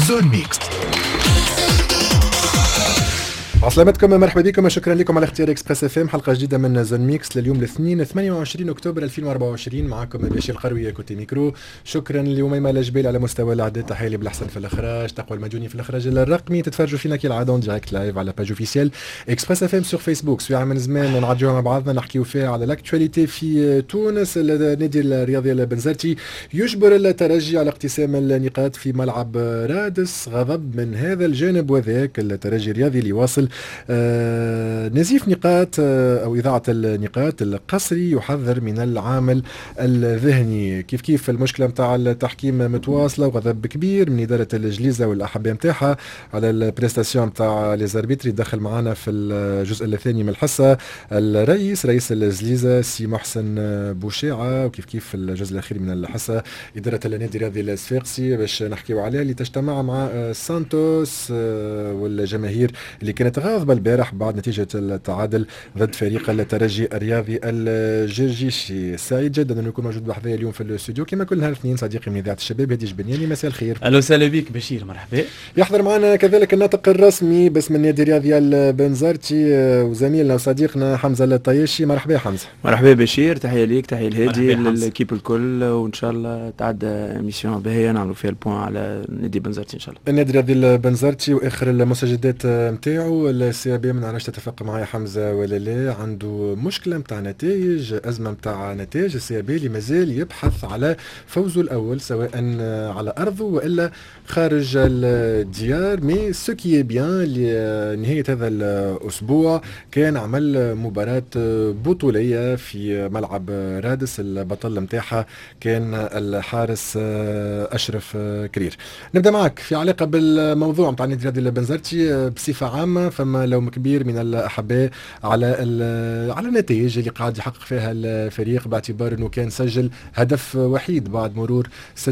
زون ميكس. عسلامتكم، مرحبا بكم، شكرا لكم على اختيار اكسبريس اف ام. حلقه جديده من زون ميكس لليوم الاثنين 28 اكتوبر 2024. معكم بشير القروي كوتي ميكرو. شكرا لأميمة الجبيل على مستوى الاعداد، تحيه لي بالحسن في الاخراج، تقوى المجوني في الاخراج الرقمي. تتفرجوا فينا كالعاده دايركت لايف على باج اوفيسيال اكسبريس اف ام سور فيسبوك. سواء من زمان نعديوها مع بعضنا نحكيو فيها على الاكtualité في تونس. النادي الرياضي البنزرتي يجبر الترجي على اقتسام النقاط في ملعب رادس. غضب من هذا الجانب وذاك. الترجي الرياضي اللي واصل نزيف نقاط أو إذاعة النقاط القصري، يحذر من العامل الذهني. كيف المشكلة متاع التحكيم متواصلة، وغضب كبير من إدارة الجليزة والأحباء متاعها على البريستاسيون متاع ليزاربيتري. دخل معنا في الجزء الثاني من الحصة رئيس الجليزة سي محسن بوشيعة، وكيف في الجزء الأخير من الحصة إدارة النادي الرياضي الصفاقسي باش نحكيو عليها، اللي تجتمع مع سانتوس والجماهير اللي كانت غاضبة البارح بعد نتيجة التعادل ضد فريق الترجي الرياضي الجرجيشي. سعيد جدا أن يكون موجود بحذايا اليوم في الاستوديو كما كل نهار اثنين صديقي من إذاعة الشباب هادي جبنياني. مساء الخير. أهلا وسهلا بك بشير، مرحبا. يحضر معنا كذلك الناطق الرسمي باسم النادي الرياضي البنزرتي وزميلنا وصديقنا حمزة الطياشي. مرحبا حمزة. مرحبا بشير، تحية ليك، تحية الهادي للكيب الكل، وإن شاء الله تعدى ميسيون باهية نعملوا فيها البوان على النادي البنزرتي إن شاء الله. النادي الرياضي البنزرتي وآخر المستجدات متاعو السي بي، ما نعرفش تتفق معايا حمزة ولا لا، عنده مشكلة متاع نتائج، أزمة متاع نتائج. السي بي اللي مازال يبحث على فوزه الأول سواء على أرضه وإلا خارج الديار. مي سو كي بيان لنهاية هذا الأسبوع كان عمل مباراة بطولية في ملعب رادس. البطل متاعها كان الحارس أشرف كرير. نبدأ معك في علاقة بالموضوع متاع النادي الرياضي البنزرتي بصفة عامة. فما لوم كبير من الأحباء على النتائج اللي قاعد يحقق فيها الفريق، باعتبار أنه كان سجل هدف وحيد بعد مرور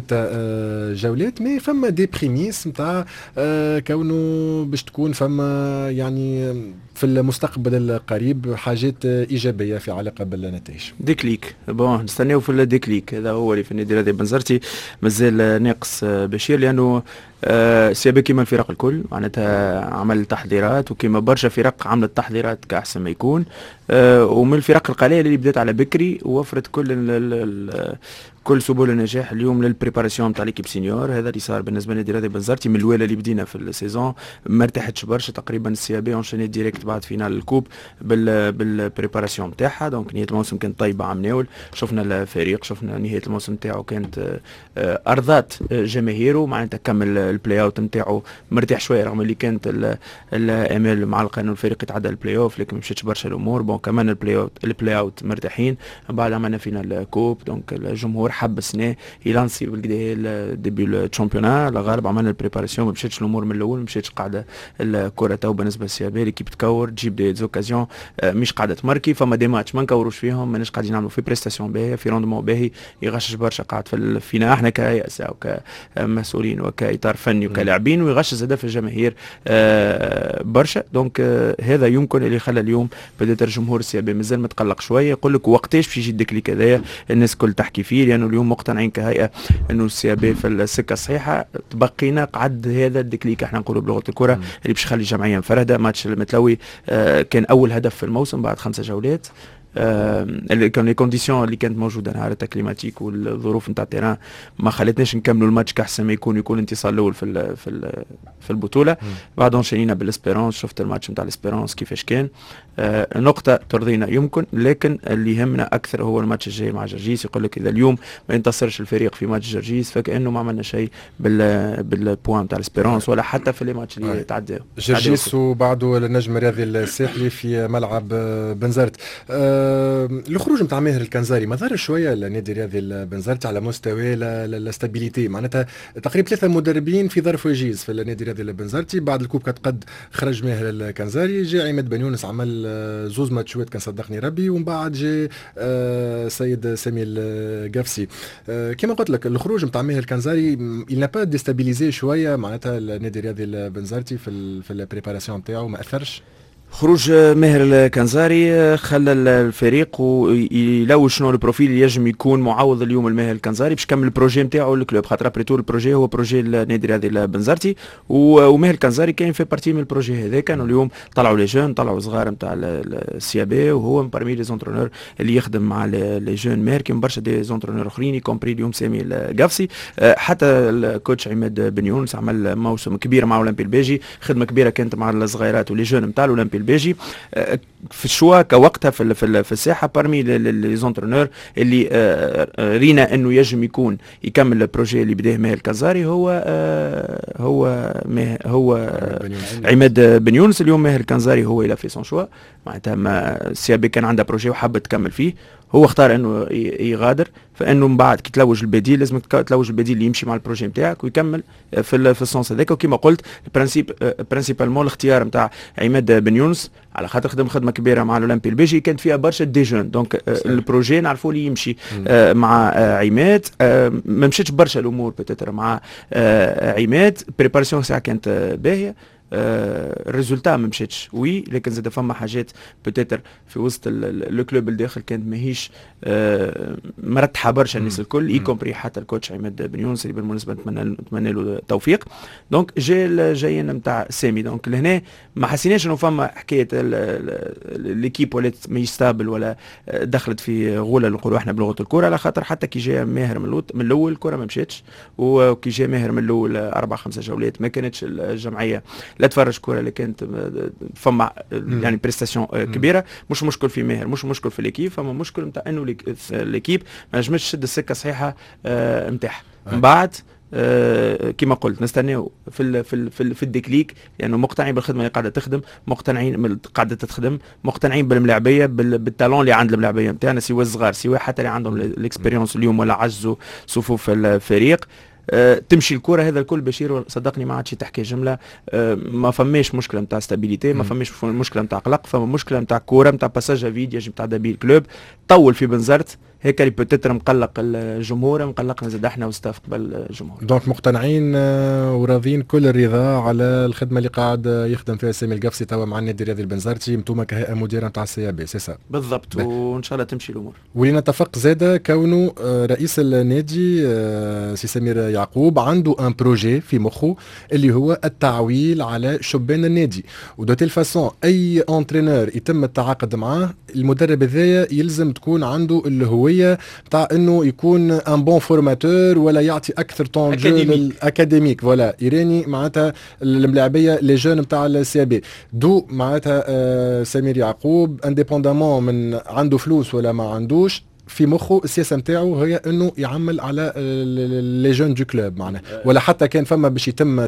6 جولات. مي فما دي بريميس متاع كونه باش تكون فما يعني في المستقبل القريب حاجات إيجابية في علاقة بالنتائج. ديكليك بون نستناو في الديكليك هذا هو اللي في النادي الرياضي البنزرتي مازال ناقص بشير، لأنه سيبي كيما الفرق الكل معناتها عمل تحضيرات، وكيما برشا فرق عملت تحضيرات كأحسن ما يكون، ومن الفرق القليلة اللي بدات على بكري ووفرت كل سبل النجاح اليوم للبريباراسيون تاع ليكيب سينيور. هذا اللي صار بالنسبه للنادي الرياضي البنزرتي من الويله اللي بدينا في السيزون. ما ارتاحتش برشا، تقريبا السي بي اونشيني ديريكت بعد فينال الكوب بالبريباراسيون نتاعها. دونك نهايه الموسم كانت طيبه عام ناول، شفنا الفريق، شفنا نهايه الموسم نتاعو كانت ارضات جماهيره، معناتها كمل البلاي اوت نتاعو مرتاح شويه، رغم اللي كانت الامال معلقه انه الفريق يتعدى البلاي اوف، لكن مشيتش برشا الامور. بون كمان البلاي اوت مرتاحين، بعد عملنا فينال الكوب. دونك الجمهور حبسناه يلانسي بالكدا ديبي الشامبيونات الغرب، عملنا البريباراسيون، ما مشيتش الامور من الاول، مشيتش قاعده الكره تو بالنسبه للسيابي اللي كي بتكور تجيب دي زوكازيون مش قاعده تماركي. فما دي ماتش ما نكوروش فيهم، ماناش قاعدين نعملوا في بريستاسيون باهيه، في روندمون باهي، يغشش برشا قاعد فينا احنا كهيئه وكمسؤولين وكاطار فني وكلاعبين، ويغشش زاد في الجماهير برشا. دونك هذا يمكن اللي خلى اليوم بدات الجمهور السيابي مازال متقلق شويه. يقول لك وقتاش باش يجي الديكليك هذايا، الناس كل تحكي فيه، لانه اليوم مقتنعين كهيئه انه السيابي في السكه الصحيحه. تبقينا قعد هذا الديكليك احنا نقولوا بلغه الكره اللي باش يخلي الجمعيه منفرده. ماتش المتلوي كان اول هدف في الموسم بعد 5 جولات. كان لي كونديسيون اللي كانت موجوده نهار الكليماتيك والظروف نتاع التيران ما خلتناش نكملوا الماتش كاحسن ما يكون الانتصار الاول في البطوله. بعد شينا بالاسبيرونس، شفت الماتش نتاع الاسبيرونس كيفاش كان. نقطه ترضينا يمكن، لكن اللي يهمنا اكثر هو الماتش الجاي مع جرجيس. يقول لك اذا اليوم ما ينتصرش الفريق في ماتش جرجيس فكانه ما عملنا شيء بالبوان نتاع الاسبيرونس ولا حتى في لي ماتش اللي تعداو. جرجيس وبعده النجم الرياضي الساحلي في ملعب بنزرت. الخروج نتاع ماهر الكنزاري ما ضر شويه النادي الرياضي البنزرتي على مستوى الاستابيليتي، معناتها تقريبا 3 مدربين في ظرف وجيز في النادي الرياضي البنزرتي. بعد الكوب قد خرج ماهر الكنزاري، جاء عماد بن يونس عمل 2 ماتشات كان صدقني ربي، ومن بعد جاء سيد سامي القفسي. كما قلت لك الخروج نتاع ماهر الكنزاري il n'a pas déstabilisé شويه معناتها النادي الرياضي البنزرتي في البريباراسيون نتاعو، ما اثرش. خروج ماهر الكنزاري خلى الفريق ويلوج شنو البروفيل اللي يجم يكون معوض اليوم الماهر الكنزاري باش يكمل البروجي نتاعو الكلوب، خاطر ابريتو البروجي هو بروجي النادي الرياضي البنزرتي، وماهر الكنزاري كاين في بارتي من البروجي هذا. كانوا اليوم طلعوا لي جون، طلعوا صغار نتاع السي بي، وهو بارمي لي زونترونور اللي يخدم مع لي جون ماهر كيما برشا دي زونترونور اخرين يكومبري اليوم سامي القفصي. حتى الكوتش عماد بن يونس عمل موسم كبير مع اولمبي الباجي، خدمه كبيره كانت مع الصغيرات ولي جون نتاع اولمبي الباجي في الشوا كوقتها في الساحه بارمي لي زونترونور اللي رينا انه يجم يكون يكمل البروجي اللي بداه ماهر الكنزاري هو عماد بن يونس. اليوم ماهر الكنزاري هو الى في سون شوا، معناتها السي بي كان عندها بروجي وحابه تكمل فيه، هو اختار انه يغادر، فانه من بعد كي تلوج البديل لازم تلوج البديل اللي يمشي مع البروجي نتاعك ويكمل في السونس هذاك. وكما قلت برانسيبالمون الاختيار نتاع عماد بن يونس على خاطر خدمه كبيره مع الاولمبي البيجي كانت فيها برشا دي جون، دونك البروجي نعرفوا اللي يمشي مع عماد. ما مشيتش برشا الامور بتاتر مع عماد، بريباراسيون ساعه كانت باهيه، الريزولتا ما مشيتش وي، لكن زاد فما حاجات بتاتر في وسط الكلوب الداخل كانت ماهيش مرتحه برشا الناس الكل، يكومبري حتى الكوتش عماد بن يونس اللي بالمناسبه نتمنى له التوفيق. دونك جايين نتاع سامي، دونك لهنا ما حسيناش انه فما حكايه ليكيب ولات ماهيش ستابل ولا دخلت في غوله نقولوا احنا بلغه الكره، على خاطر حتى كي جاء ماهر من الاول الكره ما مشاتش، وكي جاء ماهر من الاول 4-5 جولات ما كانتش الجمعيه لا تفرج كره اللي كانت فما يعني بريستاسيون كبيره. مش مشكل في ماهر، مش مشكل في ليكيب، فما مشكل نتاع انه ليكيب ما نجمش تشد السكه صحيحه نتاعها. من بعد كما قلت نستناو في الديكليك، لانه يعني مقتنعين بالخدمه اللي قاعده تخدم، مقتنعين قاعده تخدم، مقتنعين بالملاعبيه بالتالون اللي عند الملاعبيه نتاعنا، سواء الصغار سواء حتى اللي عندهم الاكسبيريونس اليوم ولا عجزوا صفوف الفريق. تمشي الكره هذا الكل بشير صدقني ما عادش تحكي جمله. ما فماش مشكله نتاع ستابيليتي، ما فماش مشكله نتاع قلق، فما مشكله نتاع كوره نتاع باساج فيد يجب تعدى به الكلوب. طول في بنزرت هيك اللي بتتر مقلق الجمهور، مقلقنا زاد احنا وستاف قبل الجمهور. دونك مقتنعين وراضين كل الرضا على الخدمه اللي قاعد يخدم فيها سامي القفصي توا مع النادي الرياضي البنزرتي، انتم كهيئه مديره نتاع السي بي سي سا بالضبط، وان شاء الله تمشي الامور. ولنتفق زاده كونه رئيس النادي سي سمير يعقوب عنده ان بروجي في مخه اللي هو التعويل على شبان النادي، ودو تيل فاسون اي انترينور يتم التعاقد معاه المدرب هذايا يلزم تكون عنده اللي هو تاع انه يكون ان بون فورماتور ولا يعطي اكثر طون جو للاكاديميك فوالا يراني معناتها الملاعبيه لي جون نتاع السي بي. دو معناتها سمير يعقوب انديبوندامون من عنده فلوس ولا ما عندوش، في مخه السياسه نتاعو هي انه يعمل على لي جون دو كلوب معناها، ولا حتى كان فما باش يتم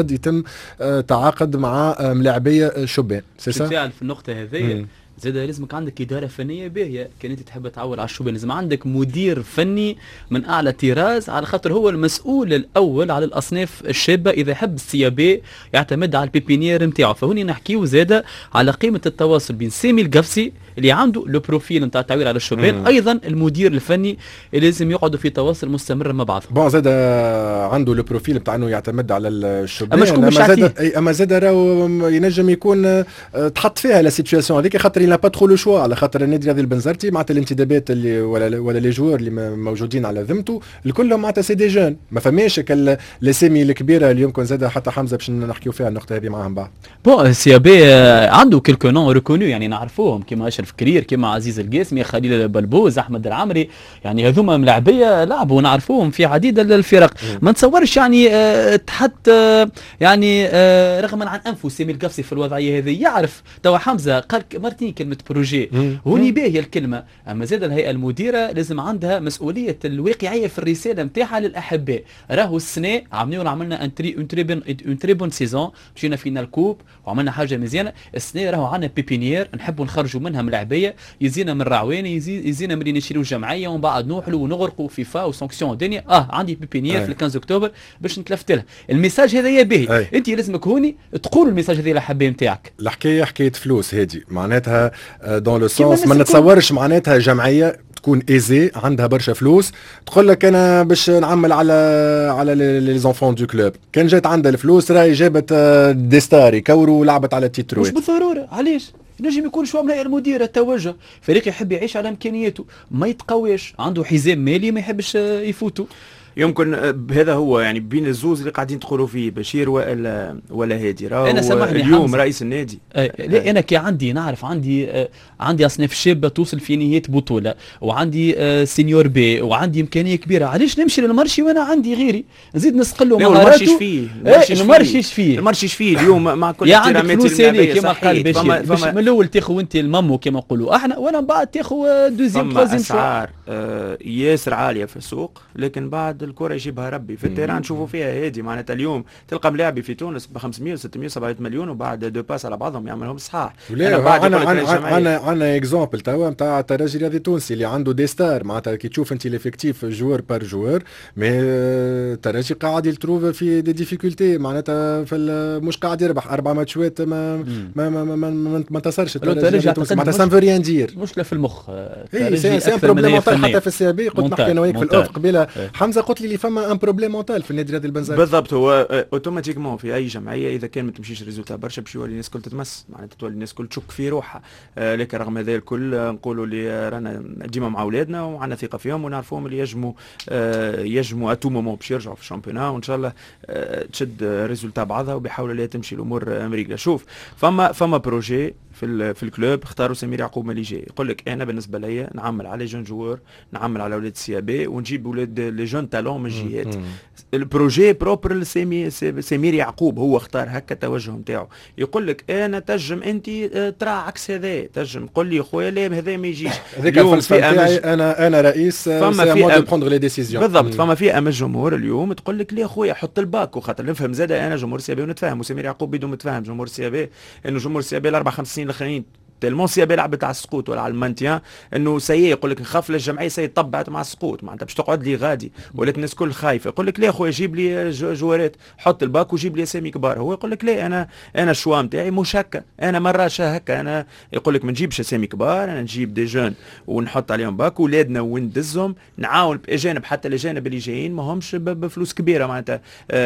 تعاقد مع ملاعبيه شبان. سي سا في النقطه هذه زاد لازمك عندك اداره فنيه باهيه، كان انت تحب تعول على الشبان لازم عندك مدير فني من اعلى طراز، على خاطر هو المسؤول الاول على الاصناف الشابه. اذا يحب السي بي يعتمد على البيبينيير نتاعو، فهوني نحكيو زاد على قيمه التواصل بين سامي القفصي اللي عنده لو بروفيل نتاع التعويل على الشبان، ايضا المدير الفني اللي لازم يقعدوا في تواصل مستمر مع بعضهم. بون زاد عنده لو بروفيل نتاع انه يعتمد على الشبان، اما زاد راهو ينجم يكون تحط فيها لا سيتوياسيون هذيك، خاطر لا با ترو لو شوا، على خاطر النادي الرياضي البنزرتي معناتها الانتدابات اللي ولا لي جوار اللي موجودين على ذمته الكلهم معناتها سي دي جون، ما فماش الاسامي الكبيره اللي يمكن زاد حتى حمزه باش نحكيو فيها النقطه هذه معاهم بعد. بون سي بي عنده كيلكو نون ريكونو يعني نعرفوهم كيما اشرف كرير، كيما عزيز القاسمي، خليل البلبوز، احمد العمري، يعني هذوما ملاعبيه لعبوا ونعرفوهم في عديد الفرق. ما نتصورش يعني تحت يعني رغما عن انفه سامي القفصي في الوضعيه هذه، يعرف توا حمزه قال مرتين كلمه بروجي هوني باهيه الكلمه، اما زاد الهيئه المديره لازم عندها مسؤوليه الواقعيه في الرساله نتاعها للاحباء. راهو السنه عملنا اون تري بون سيزون، مشينا فينا الكوب وعملنا حاجه مزيانه. السنه راهو عندنا بيبينيير نحبوا نخرجوا منها ملاعبيه، يزينا من راعواني، يزينا من اللي نشيلوا جمعيه ومن بعد نوحلوا ونغرقوا فيفا وسانكسيون دنيا. عندي بيبينيير في 15 اكتوبر باش نتلفت لها. الميساج هذا باهي، انت لازمك هوني تقول الميساج هذا للاحباء نتاعك. الحكايه حكايه فلوس هذه معناتها دون لو سونس ما نتصورش معناتها جمعيه تكون ايزي عندها برشا فلوس تقول لك انا باش نعمل على لي زونفون دو كلوب، كان جات عندها الفلوس راهي جابت دي ستار يكوروا ولعبت على التيترو. مش بالضروره، علاش؟ نجم يكون شو من المدير التوجه فريق يحب يعيش على امكانياته ما يتقواش عنده حزام مالي ما يحبش يفوتوا. يمكن هذا هو يعني بين الزوز اللي قاعدين تقولوا فيه بشير ولا هادي. انا سامحني اليوم حمزة. رئيس النادي لا انا كي عندي نعرف عندي اصناف شابه توصل في نهايه بطوله وعندي سينيور بي وعندي امكانيه كبيره علاش نمشي للمرشي وانا عندي غيري نزيد نسقله مهاراته المرشيش فيه اليوم مع كل يا عندك فلوس كما قال بشير من الاول تاخذ انت المامو كما نقولوا احنا وانا من بعد تاخذ دوزيام تروزيام اسعار ياسر عاليه في السوق لكن بعد الكره يجيبها ربي في التيران نشوفوا فيها هادي معناتها اليوم تلقى ملاعبي في تونس ب 500 600 700 مليون وبعد دو باس على بعضهم يعملهم صحاح. انا اكزومبل توا نتاع الترجي الرياضي التونسي اللي عنده دي ستار معناتها كي تشوف انت ليفيكتيف جوار بار جوار مي الترجي قاعد يتروف في دي ديفيكولتي معناتها مش قاعد يربح 4 ماتشات ما انتصرش الترجي التونسي معناتها سان فريان دير مشكله في المخ. سي ان بروبليم حتى في السي بي قلت نحكي انا وياك في الاوف قبيله حمزه قلت لي فما ان بروبليم مونتال في النادي الرياضي البنزرتي. بالضبط هو اوتوماتيكمون في اي جمعيه اذا كان ما تمشيش ريزولتا برشا باش يولي الناس الكل تتمس معناتها تولي الناس الكل تشك في روحها. لكن رغم هذا الكل نقولوا اللي رانا ديما مع اولادنا وعندنا ثقه فيهم ونعرفوهم اللي يجموا اتو مومون باش يرجعوا في الشامبيونا وان شاء الله تشد ريزولتا بعضها وبيحاولوا اللي تمشي الامور امريكا. شوف فما بروجي في الكلوب اختاروا سمير يعقوب مالي جاي يقول لك انا بالنسبه لي نعمل على جون جوور نعمل على اولاد السي بي ونجيب اولاد لي جون تالون من الجهات. البروجي بروبر لسمير يعقوب هو اختار هكا التوجه نتاعو. يقول لك انا تجم انت ترى عكس هذا تجم قول لي خويا لا هذا ما يجيش هذيك الفلسفه نتاعي انا رئيس فما في بروندر لي ديسيزيون بالضبط. فما فئه من الجمهور اليوم تقول لك لا خويا حط الباك وخاطر نفهم زاد انا جمهور السي بي ونتفاهم وسمير يعقوب بدون متفاهم جمهور السي بي انه جمهور السي بي الاربع 5 سنين الاخرين تلمون سيابي لعبت على السقوط ولا على المانتيان انه سيء يقول لك نخاف الجمعيه سيء طبعت مع السقوط معناتها باش تقعد لي غادي ولات الناس كل خايفه. يقول لك لا خويا جيب لي جوارات حط الباك وجيب لي اسامي كبار. هو يقول لك لا انا الشوا نتاعي مش هكا انا مره هكا انا يقول لك ما نجيبش اسامي كبار انا نجيب دي جون ونحط عليهم باك ولادنا وندزهم نعاون باجانب حتى الاجانب اللي جايين ما همش بفلوس كبيره معناتها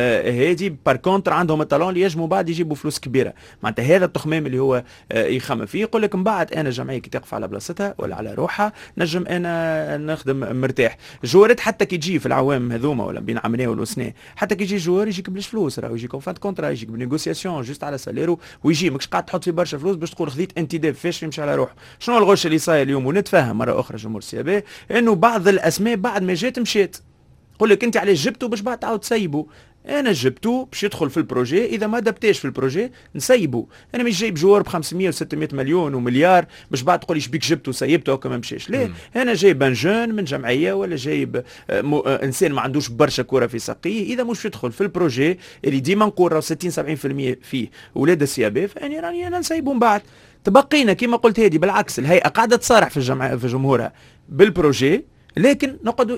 هادي بار كونتر عندهم الطالون اللي يجموا بعد يجيبوا فلوس كبيره معناتها هذا التخمام اللي هو يخمم فيه. يقول لك من بعد انا جمعيه كي تقف على بلاصتها ولا على روحها نجم انا نخدم مرتاح. جوارات حتى كي تجي في العوام هذوما ولا بين عامين ولا سنه حتى كي يجي جوار يجيك بلاش فلوس راه يجيك فان كونترا يجيك بنيغوسياسيون جوست على ساليرو ويجي ماكش قاعد تحط في برشا فلوس باش تقول خذيت انتداب فاش يمشي على روحه. شنو الغش اللي صاير اليوم ونتفاهم مره اخرى جمهور السيابي انه بعض الاسماء بعد ما جات مشات يقول لك انت علاش جبته باش بعد تعاود تسيبه. انا جبته باش يدخل في البروجي اذا ما دبتاش في البروجي نسيبه. انا مش جايب جوار ب 500 و600 مليون ومليار باش بعد تقول ايش بيك جبته وسيبته وكما ما مشاش. ليه انا جايب جون من جمعيه ولا جايب انسان ما عندوش برشا كره في ساقيه اذا مش يدخل في البروجي اللي ديما نقول 60 70% فيه ولاد السيابي فاني راني انا نسيبه من بعد. تبقينا كما قلت هذه بالعكس الهيئه قاعده تصارح في الجمعيه في جمهورها بالبروجي لكن نقعدوا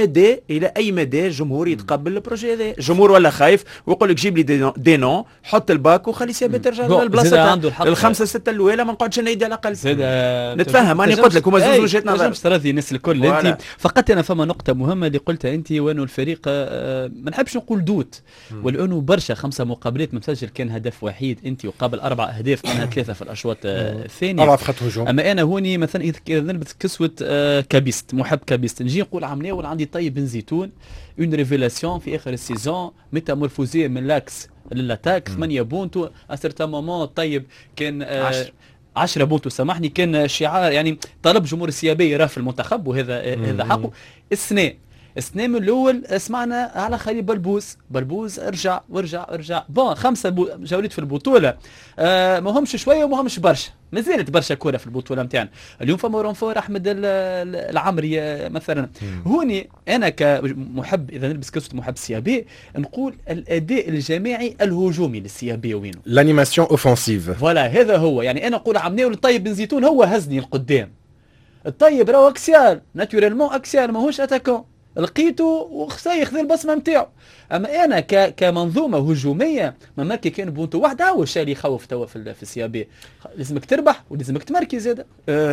الى اي مدى الجمهور يتقبل البروجي هذا. الجمهور ولا خايف ويقول لك جيب لي دي نون حط الباك وخلي سيابي ترجع للبلاصه الخمسه سته الاولى ما نقعدش نعيد على الاقل نتفهم. انا قلت لك هما زوج وجهات نظر مش تراضي الناس الكل انت فقط. انا فما نقطه مهمه اللي قلتها انت وانه الفريق ما نحبش نقول دوت ولانه برشا 5 مقابلات مسجل كان هدف وحيد انت وقابل 4 اهداف منها 3 في الاشواط الثانيه 4 في خط هجوم. اما انا هوني مثلا اذا نلبس كسوه كابيست محب كابيست نجي نقول عمليه عندي طيب بن زيتون اون ريفيلاسيون في اخر السيزون ميتامورفوزيه من لاكس للاتاك 8 بونتو اسرتا مومون طيب كان 10 بونتو سامحني كان شعار يعني طلب جمهور السيابي يراه في المنتخب وهذا حقه. السنة من الاول سمعنا على خليل بلبوز ارجع بون 5 جولات في البطوله ما همش شويه وما همش برشا ما زالت برشا كوره في البطوله نتاعنا. اليوم فما رونفور احمد العمري مثلا. هوني انا كمحب اذا نلبس كسوه محب السيابي نقول الاداء الجماعي الهجومي للسيابي وينه لانيماسيون اوفنسيف فوالا هذا هو. يعني انا نقول عمناول الطيب بن زيتون هو هزني القدام. الطيب راهو اكسيال ناتوريلمون اكسيال ماهوش اتاكون لقيته وخسايخ ذي البصمه نتاعو. اما انا كمنظومه هجوميه ما ماركي كان بونتو واحد هو الشيء اللي يخوف توا في السيابي. لازمك تربح ولازمك تماركي زاده.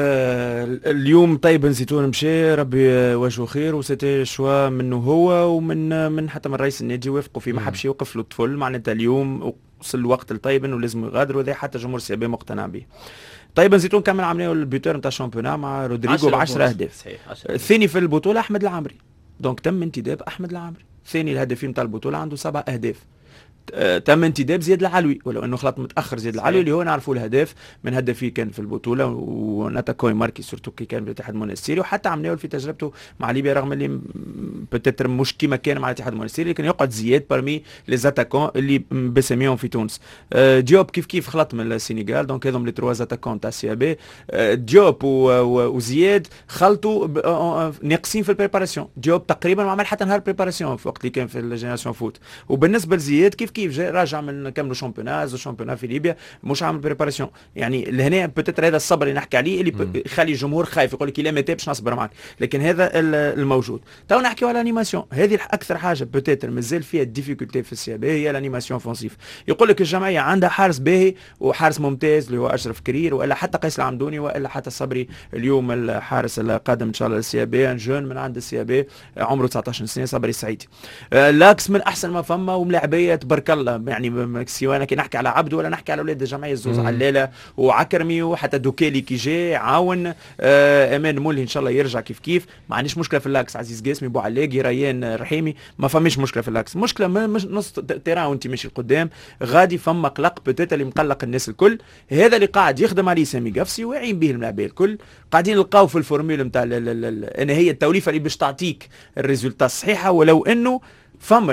اليوم طيب بن زيتون مشى ربي وجهه خير وسيتي شوا منه هو ومن حتى من رئيس النادي وافقوا فيه ما حبش يوقف له الطفل معناتها اليوم وصل الوقت الطيب انه لازم يغادر وذا حتى جمهور السيابي مقتنع به. طيب زيتون كان عملوا البيوتر نتاع الشامبيونات مع رودريجو ب 10 اهداف. صحيح. الثاني في البطوله احمد العامري، دونك تم انتداب احمد العامري ثاني الهدافين نتاع البطوله عنده 7 اهداف. تم انتداب زياد العلوي ولو انه خلط متاخر زياد العلوي اللي هو نعرفوا الهداف من هدفي كان في البطوله وناتاكوي ماركي سورتو كي كان في الاتحاد المونستيري وحتى عملوا في تجربته مع ليبيا رغم اللي بتتر مش كيما كان مع الاتحاد المونستيري لكن يقعد زياد بارمي لي زاتاكون اللي بسميهم في تونس. ديوب كيف خلط من السنغال دونك هذم لي 3 زاتاكون تاع سي بي. ديوب وزياد خلطوا ناقصين في البريباراسيون. ديوب تقريبا ما عمل حتى نهار بريباراسيون في وقت اللي كان في الجينيراسيون فوت. وبالنسبه لزياد كيف جاي راجع من كملوا شامبيونات في ليبيا مش عامل بريباراسيون. يعني لهنا بتتر هذا الصبر اللي نحكي عليه اللي يخلي الجمهور خايف يقول لك لا ما تابش نصبر معك لكن هذا الموجود. تو نحكيو على الانيماسيون هذه اكثر حاجه بتتر مازال فيها الديفيكولتي في السي بي هي الانيماسيون فونسيف. يقول لك الجمعيه عندها حارس باهي وحارس ممتاز اللي هو اشرف كرير والا حتى قيس العمدوني والا حتى الصبري اليوم الحارس القادم ان شاء الله للسي بي جون من عند السي بي عمره 19 سنه صبري السعيدي. لاكس من احسن ما فما وملاعبيه تبارك الله يعني سواء كي نحكي على عبده ولا نحكي على اولاد الجمعيه الزوز علالة وعكرمي وحتى دوكيلي كي جاي عاون امان مولي ان شاء الله يرجع كيف ما عنديش مشكله في اللاكس. عزيز قاسمي بوعلاقي ريان رحيمي ما فماش مشكله في اللاكس. مشكله مش نص تيران وانت ماشي قدام غادي فما قلق بتاتا اللي مقلق الناس الكل. هذا اللي قاعد يخدم عليه سامي قفصي واعين به الملاعبيه الكل قاعدين نلقاو في الفورميل نتاع ان هي التوليفه اللي باش تعطيك الريزولتا الصحيحه ولو انه فما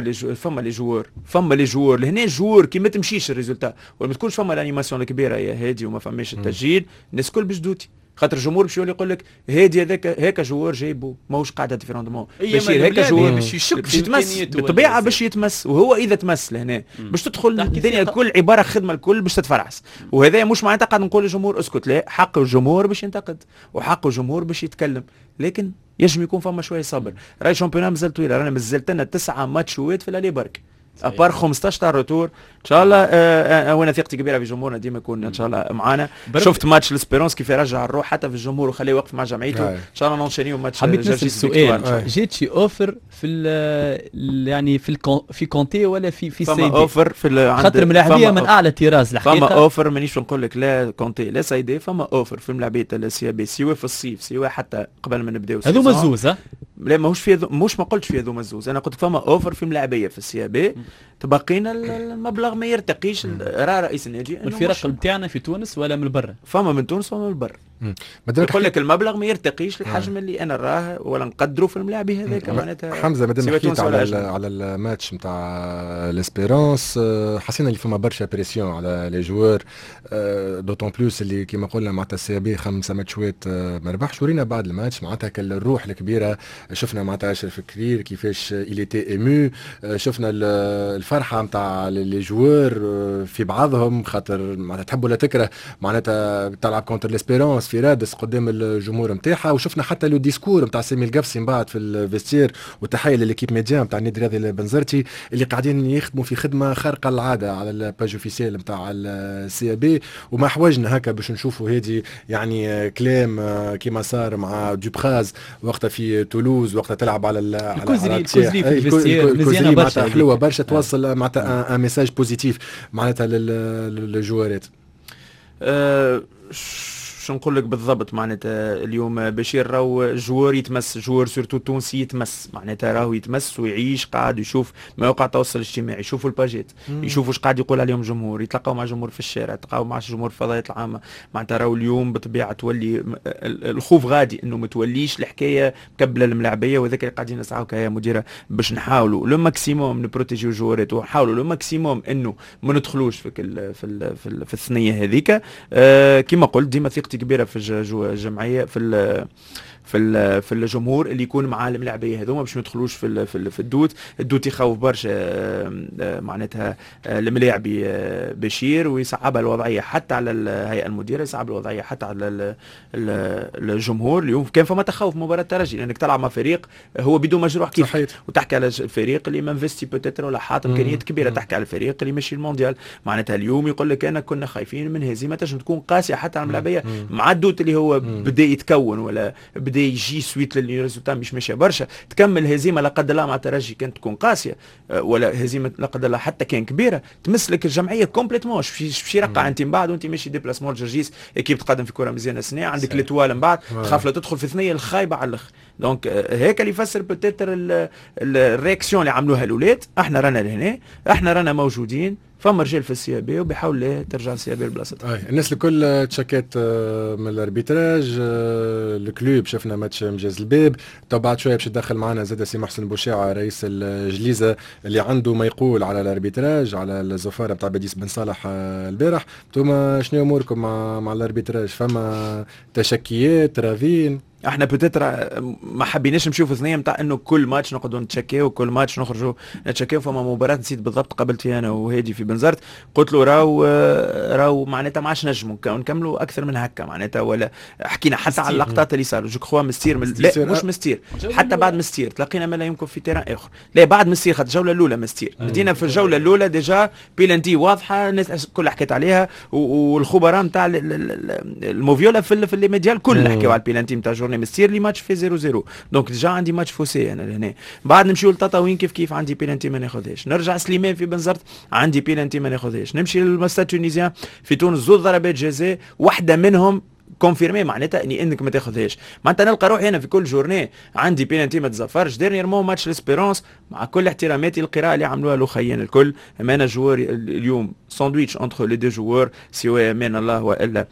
لي جوور لهنا جوور كي ما تمشيش الريزولتا ولا ما تكونش فما الانيماسيون الكبيره يا هادي وما فماش التسجيل الناس الكل باش دوتي خاطر الجمهور باش يولي يقول لك هادي هذاك جوار جايبو ماهوش قاعده ديفيروندمون باش هيك جوار باش يتمس بالطبيعه باش يتمس وهو اذا تمس لهنا باش تدخل الدنيا الكل عباره خدمه الكل باش تتفرعس. وهذا مش معناتها قاعد نقول للجمهور اسكت لا حق الجمهور باش ينتقد وحق الجمهور باش يتكلم لكن يجب يكون فما شويه صبر. راهي الشامبيونات مازال طويله رانا مازالت لنا 9 ماتشوات في الالي برك ابار 15 تاع الروتور ان شاء الله. وانا ثقتي كبيره في جمهورنا ديما يكون ان شاء الله معانا. شفت ماتش الاسبيرونس كيف يرجع الروح حتى في الجمهور وخليه يوقف مع جمعيته ان شاء الله نونشينيو ماتش. حبيت نسال السؤال جات شي اوفر في يعني في كونتي ولا في سيدي فما اوفر في خاطر ملاعبيه من اعلى طراز الحقيقه فما اوفر مانيش نقول لك لا كونتي لا سيدي فما اوفر في ملاعبيه السي بي سواء في الصيف سواء حتى قبل ما نبداو هذوما الزوز لا ماهوش في مش ما قلتش في هذوما الزوز انا قلت فما اوفر في ملاعبيه في السي بي تبقينا المبلغ ما يرتقيش. رئيس النادي الفرق نتاعنا في تونس ولا من برا فما من تونس وما من برا يقول لك المبلغ ما يرتقيش الحجم اللي انا راه ولا نقدره في الملاعبيه هذاك معناتها. حمزه مادام حكيت على الماتش نتاع ليسبيرونس حسينا اللي فما برشا بريسيون على لي جوار دوتون بلوس اللي كيما قلنا معناتها السي بي 5 ماتشوات ما ربحش. ورينا بعد الماتش معناتها الروح الكبيره شفنا معناتها اشرف كرير كيفاش إليتي ايمو شفنا الفرحه نتاع لي جوار في بعضهم خاطر معناتها تحب ولا تكره معناتها تلعب كونتر ليسبيرونس في رادس قدام الجمهور نتاعها. وشفنا حتى لو ديسكور نتاع سامي القفصي من بعد في الفيستير وتحيه لليكيب ميديان نتاع النادي الرياضي البنزرتي اللي قاعدين يخدموا في خدمه خارقه العاده على الباج اوفيسيال نتاع السي بي وما حوجنا هكا باش نشوفوا هذه يعني كلام كيما صار مع دوبراز وقتها في تولوز وقتها تلعب على الكوزري في الفيستير مزيانه برشا حلوه برشا توصل معناتها ان ميساج بوزيتيف معناتها للجوارات. شو نقول لك بالضبط معناتها اليوم بشير راهو جوار يتمس جوار سورتو تونسي يتمس معناتها راهو يتمس ويعيش قاعد يشوف موقع التواصل الاجتماعي يشوفوا الباجيت يشوفوا اش قاعد يقول عليهم جمهور يتلقاو مع جمهور في الشارع يتلقاو مع جمهور في الفضائيات العامه معناتها راهو اليوم بطبيعه تولي الخوف غادي انه ما توليش الحكايه مكبله الملاعبيه وذاك اللي قاعدين نسعاو كيا مديره باش نحاولوا لو ماكسيموم نبروتيجيو الجوارات ونحاولوا لو ماكسيموم انه ما ندخلوش في الثنيه هذيك. كما قلت ديما ثقتي كبيره في الجمعيه في الجمهور اللي يكون مع الملاعبيه هذوما باش ما يدخلوش في الدوت يخوف برشا معناتها الملاعبي بشير ويصعب الوضعيه حتى على الهيئه المديره يصعب الوضعيه حتى على الجمهور. اليوم كان فما تخوف مباراه الترجي لانك تلعب مع فريق هو بدون مجروح كيف وتحكي على الفريق اللي ما انفستي بوتيتر ولا حاط امكانيات كبيره تحكي على الفريق اللي ماشي المونديال معناتها اليوم يقول لك انا كنا خايفين من هزيمه تنجم تكون قاسيه حتى على الملاعبيه مع الدوت اللي هو بدا يتكون ولا بدا هذا يجي سويت للي ريزولتا مش ماشيه برشا، تكمل هزيمه لا قدر الله مع ترجي كانت تكون قاسيه ولا هزيمه لا قدر الله حتى كان كبيره، تمس لك الجمعيه كومبليتمون. باش يرقع انت من بعد وانت ماشي ديبلاسمون جرجيس اكيب تقدم في كره مزيانه السنه، عندك ليتوال من بعد تخاف لا تدخل في ثنيه الخايبه على الاخر. دونك هيك اللي يفسر بوتيتر الرياكسيون اللي عملوها الاولاد. احنا رانا لهنا، احنا رانا موجودين، فما رجال في السي بي وبيحاول ترجع السي بي لبلاصتها. الناس الكل تشكات من الاربيتراج. الكلوب شفنا ماتش مجاز الباب، تو بعد شويه باش يدخل معنا زاد سي محسن بوشاعه رئيس الجليزه اللي عنده ما يقول على الاربيتراج، على الزفاره نتاع بديس بن صالح البارح. انتوما شنو اموركم مع الاربيتراج؟ فما تشكيات رافين؟ احنا بوتيتر ما حبيناش نمشيو في ثنيه نتاع انه كل ماتش نقعدوا نتشكيو وكل ماتش نخرجوا نتشكيو. فما مباراه نسيت بالضبط قابلت فيها انا وهادي في بنزرت، قلت له راو معناتها ما عادش نجموا نكملوا اكثر من هكا معناتها، ولا حكينا حتى على اللقطات اللي صاروا. جو كخوا مستير لا مش مستير، حتى بعد مستير تلاقينا ما لا يمكن في تيران اخر. لا بعد مستير خاطر الجوله الاولى مستير بدينا في الجوله الاولى ديجا بيلانتي واضحه الناس كل حكيت عليها، والخبراء نتاع الموفيولا في الميديال كل حكيوا على البيلانتي نتاع جورني مستير لي ماتش في 0-0. دونك ديجا عندي ماتش فوسي انا لهنا. بعد نمشيو لتطاوين كيف عندي بيلانتي ما ناخذهاش. نرجع سليمان في بنزرت عندي بيلانتي ما ناخذهاش. نمشي للمستاد تونيزيان في تونس زوج ضربات جزاء، واحده منهم كونفيرمي معناتها انك ما تاخذهاش. معناتها نلقى روحي انا في كل جورني عندي بينالتي ما تزفرش. ديرنييرمون ماتش ليسبيرونس مع كل احتراماتي القراءه اللي عملوها الاخيين الكل، امانه جوار اليوم ساندويتش انتر لي دو جوار سواء امان الله والا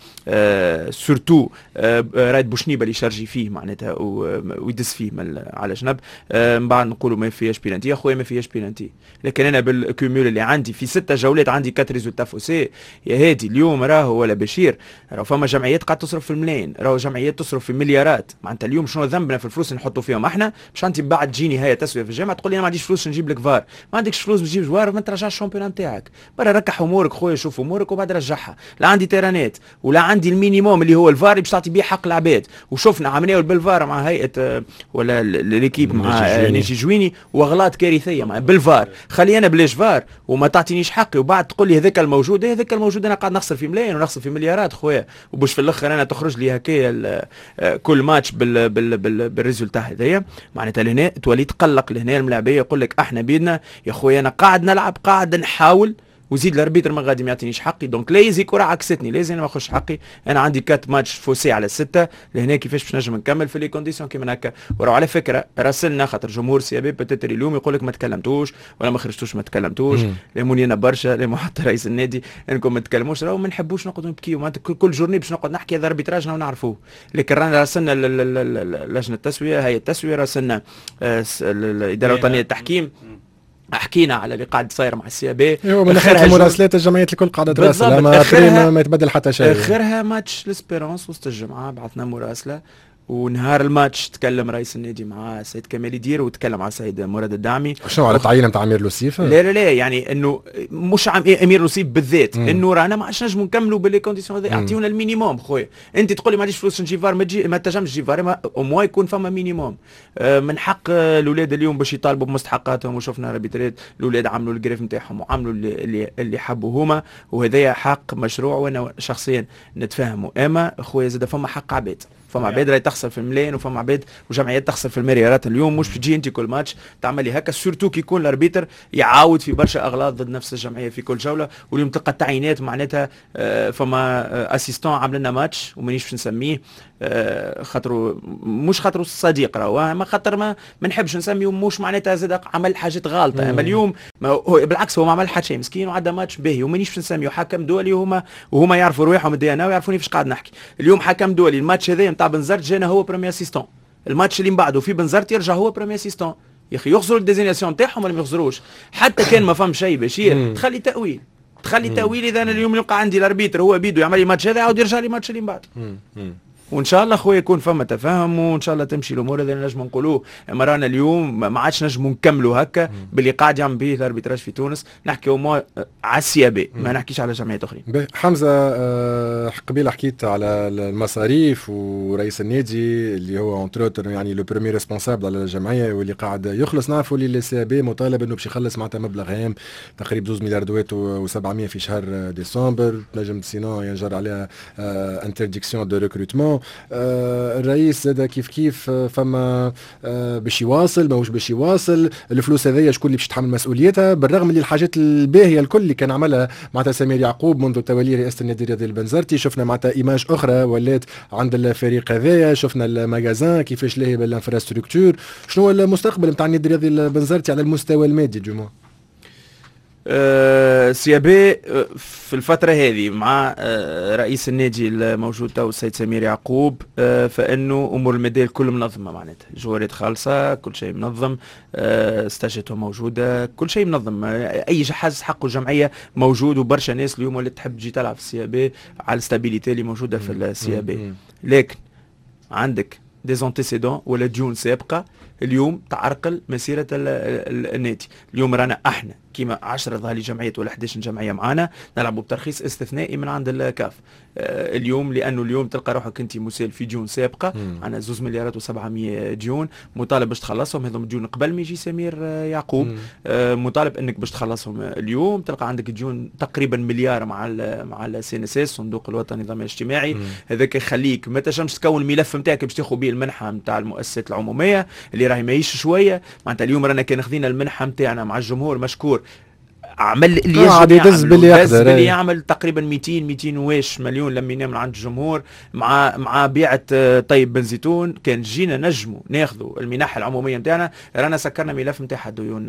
سورتو رايد بوشنيبه اللي شارجي فيه معناتها ويدس فيه على جنب. من بعد نقولوا ما فيهاش بينالتي. يا خويا ما فيهاش بينالتي، لكن انا بالكوميول اللي عندي في 6 جولات عندي 4 ريزولتا فوسي. يا هادي اليوم راهو ولا بشير راهو فما جمعيات قاعده تصرف في الملايين، راهو جمعيات تصرف في مليارات. معناتها اليوم شنو ذنبنا في الفلوس اللي نحطوا فيهم احنا؟ مش انت بعد تجيني هي تسويه في الجامعه تقول لي انا ما عنديش فلوس نجيب لك فار، ما عندكش فلوس باش تجيب فار ما ترجعش الشامبيون نتاعك. برا ركح امورك خويا، شوف امورك وبعد رجعها. لا عندي تيرانات ولا عندي المينيموم اللي هو الفار باش تعطي بيه حق العباد. وشفنا عملناه بالفار مع هيئه ولا ليكيب مع نيجي جويني واغلاط كارثيه مع بالفار. خلي انا بلاش فار وما تعطينيش حقي وبعد تقول لي هذاك الموجود هذاك الموجود. انا قاعد نخسر في ملايين ونخسر في مليارات خويا، وباش في الاخر انا تخرج لي هكايا كل ماتش بالريزولتا هذايا. معناتها لهنا تولي تقلق. لهنا الملاعبيه يقول لك احنا بيدنا يا خويا انا قاعد نلعب قاعد نحاول وزيد الاربيتر ما غادي ما يعطينيش حقي. دونك لا يزي كره عكستني، لازم انا ما ناخذش حقي. انا عندي 4 ماتش فوسي على 6 لهنا. كيفاش باش نجم نكمل في لي كونديسيون كيما هكا؟ وراه على فكره راسلنا خاطر جمهور سي بي بتاتر اليوم يقول لك ما تكلمتوش ولا ما خرجتوش ما تكلمتوش. لاموني انا برشا لامو حتى رئيس النادي انكم ما تكلموش. راهو ما نحبوش نقعدوا نبكيو كل جورني باش نقعد نحكي هذا اربيتراجنا ونعرفوه. لكن رانا راسلنا لجنه التسويه، هي التسويه راسلنا الاداره الوطنيه للتحكيم، حكينا على اللي قاعد صاير مع السي بي. من اخر المراسلات الجمعيات الكل قاعده تراسل ما يتبدل حتى شيء. اخرها ماتش ليسبيرونس وسط الجمعه بعثنا مراسله، ونهار الماتش تكلم رئيس النادي مع سيد كمال يدير وتكلم مع سيد مراد الدعمي. شنو على التعيين نتاع امير لوسيف؟ لا يعني انه مش امير لوسيف بالذات، انه رانا ما عادش نجموا نكملوا باللي كونديسيون هذه. اعطيونا المينيموم خويا. انت تقول لي ما عنديش فلوس نجيب فار ما تنجمش تجيب فار، او موا يكون فما مينيموم. من حق الاولاد اليوم باش يطالبوا بمستحقاتهم. وشفنا ربيتريت الاولاد عملوا الجريف نتاعهم وعملوا اللي حبوا هما، وهذايا حق مشروع وانا شخصيا نتفاهموا. اما خويا زاد فما حق عباد، فما عباد راهي تخسر في الملايين وفما عباد وجمعيات تخسر في المليارات. اليوم مش تجي انت كل ماتش تعملي هكا، سورتو كي يكون الاربيتر يعاود في برشا اغلاط ضد نفس الجمعيه في كل جوله. واليوم تلقى التعيينات معناتها فما اسيستون عمل لنا ماتش ومانيش باش نسميه خاطر مش خاطر صديق راهو، ما خاطر ما نحبش نسميه، مش معناتها زاد عمل حاجات غلطه. اما اليوم هو بالعكس هو ما عمل حتى شيء مسكين وعدى ماتش باهي ومانيش باش نسميه حكم دولي. وهما يعرفوا رواحهم الديانه ويعرفوني فاش قاعد نحكي. اليوم حكم دولي الماتش هذا نتاع بنزرت جانا هو بريمير اسيستون. الماتش اللي من بعده في بنزرت يرجع هو بريمير اسيستون. يا اخي يخسروا الديزيناسيون نتاعهم ولا ما يخسروش؟ حتى كان ما فهم شيء بشير تخلي تاويل. اذا انا اليوم يلقى عندي الاربيتر هو بيدو يعمل لي ماتش هذا يعاود يرجع لي ماتش اللي من بعد. وان شاء الله خويا يكون فما تفاهم وان شاء الله تمشي الامور هذا نجموا نقولوه. اما رانا اليوم ما عادش نجموا نكملوا هكا باللي قاعد يعمل به الاربيتراج في تونس. نحكي هما على السي بي ما نحكيش على جمعيات اخرين. حمزه قبيله حكيت على المصاريف ورئيس النادي اللي هو اونتروتر يعني لو بريمير ريسبونسابل على الجمعيه واللي قاعد يخلص. نعرفوا اللي السي بي مطالب انه باش يخلص معناتها مبلغ هام تقريبا 12 مليار و700 في شهر ديسمبر. نجم سينو ينجر عليها انترديكسيون دو ريكروتمون. بون الرئيس زاد كيف فما باش يواصل ماهوش باش يواصل الفلوس هذيا شكون اللي باش تحمل مسؤوليتها، بالرغم اللي الحاجات الباهيه الكل اللي كان عملها معناتها سمير يعقوب منذ تولي رئاسه النادي الرياضي البنزرتي. شفنا معناتها ايماج اخرى ولات عند الفريق هذايا، شفنا المجازان كيفاش لاهي بالانفراستركتور. شنو هو المستقبل نتاع النادي الرياضي البنزرتي على المستوى المادي جمهور؟ سيابي في الفترة هذه مع رئيس النادي الموجود تو السيد سمير يعقوب، فإنه أمور المادية الكل منظمة، معناتها جوارات خالصة، كل شيء منظم، استاجاتهم موجودة، كل شيء منظم، أي جهاز حقه الجمعية موجود، وبرشا ناس اليوم اللي تحب تجي تلعب في السيابي على الستابيليتي اللي موجودة في السيابي. لكن عندك ديزونتيسيدون ولا ديون سابقة اليوم تعرقل مسيرة النادي. اليوم رانا احنا كيما 10 ظهري جمعيات ولا 11 جمعية معانا نلعبوا بترخيص استثنائي من عند الكاف. اليوم لانه اليوم تلقى روحك انت مسال في ديون سابقة، عندنا 2 مليارات و700 ديون مطالب باش تخلصهم. هذوم ديون قبل ما يجي سمير يعقوب، مطالب انك باش تخلصهم اليوم. تلقى عندك ديون تقريبا مليار مع السي ان اس اس الصندوق الوطني للضمان الاجتماعي. هذاك يخليك ما تنجمش تكون الملف نتاعك باش تاخذ به المنحة نتاع المؤسسات العمومية اللي راهي ماهيش شوية. معناتها اليوم رانا كان خذينا المنحة نتاعنا مع الجمهور مشكور، عمل اللي يقدر يعمل تقريبا 200 واش مليون لمينا من عند الجمهور مع بيعة طيب بن زيتون. كان جينا نجموا ناخذوا المنح العموميه نتاعنا، رانا سكرنا ملف نتاع الديون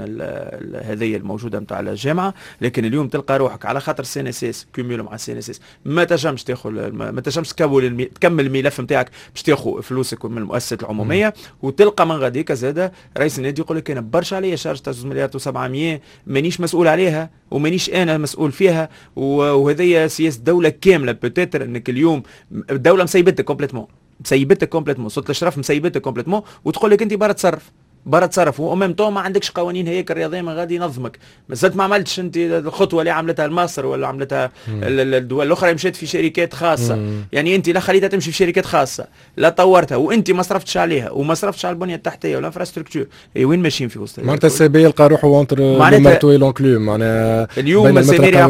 هذه الموجوده نتاع الجامعه. لكن اليوم تلقى روحك على خاطر سي ان اس اس كوميولو مع سي ان اس اس ما تنجمش تاخذ، ما تنجمش تكمل الملف نتاعك باش تاخذ فلوسك من المؤسسات العموميه. وتلقى من غاديك زاده رئيس النادي يقول لك انا برشا عليا شارج تاع 2 مليار و700 مانيش مسؤول عليها ومانيش انا مسؤول فيها، وهذه سياسه دوله كامله. بوتيتر انك اليوم الدوله مسيبتك كومبليتمون صوت الاشراف مسيبتك كومبليتمون، وتقول لك انت برا تصرف وامام تو ما عندكش قوانين هيك الرياضيه ما غادي ينظمك. مازلت ما عملتش انت الخطوه اللي عملتها مصر ولا عملتها الدول الاخرى، مشيت في شركات خاصه. يعني انت لا خليتها تمشي في شركات خاصه لا طورتها وانت ما صرفتش عليها وما صرفتش على البنيه التحتيه والانفراستركتور. وين ماشيين في وسط معناتها السي يلقى روحه اونتر المارتو اي لونكلو. معناها اليوم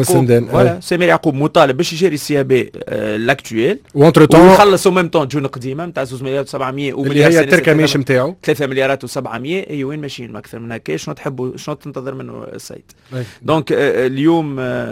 سمير يعقوب مطالب باش يشري السي بي لاكتويل وونتر طون ويخلص ميم طون ديون قديمه نتاع 2 مليار و700 اللي هي التركميش نتاعو 3 مليارات و700. اي وين ماشيين ما اكثر من هكا. شنو تحبوا شنو تنتظر منه السيد؟ دونك اليوم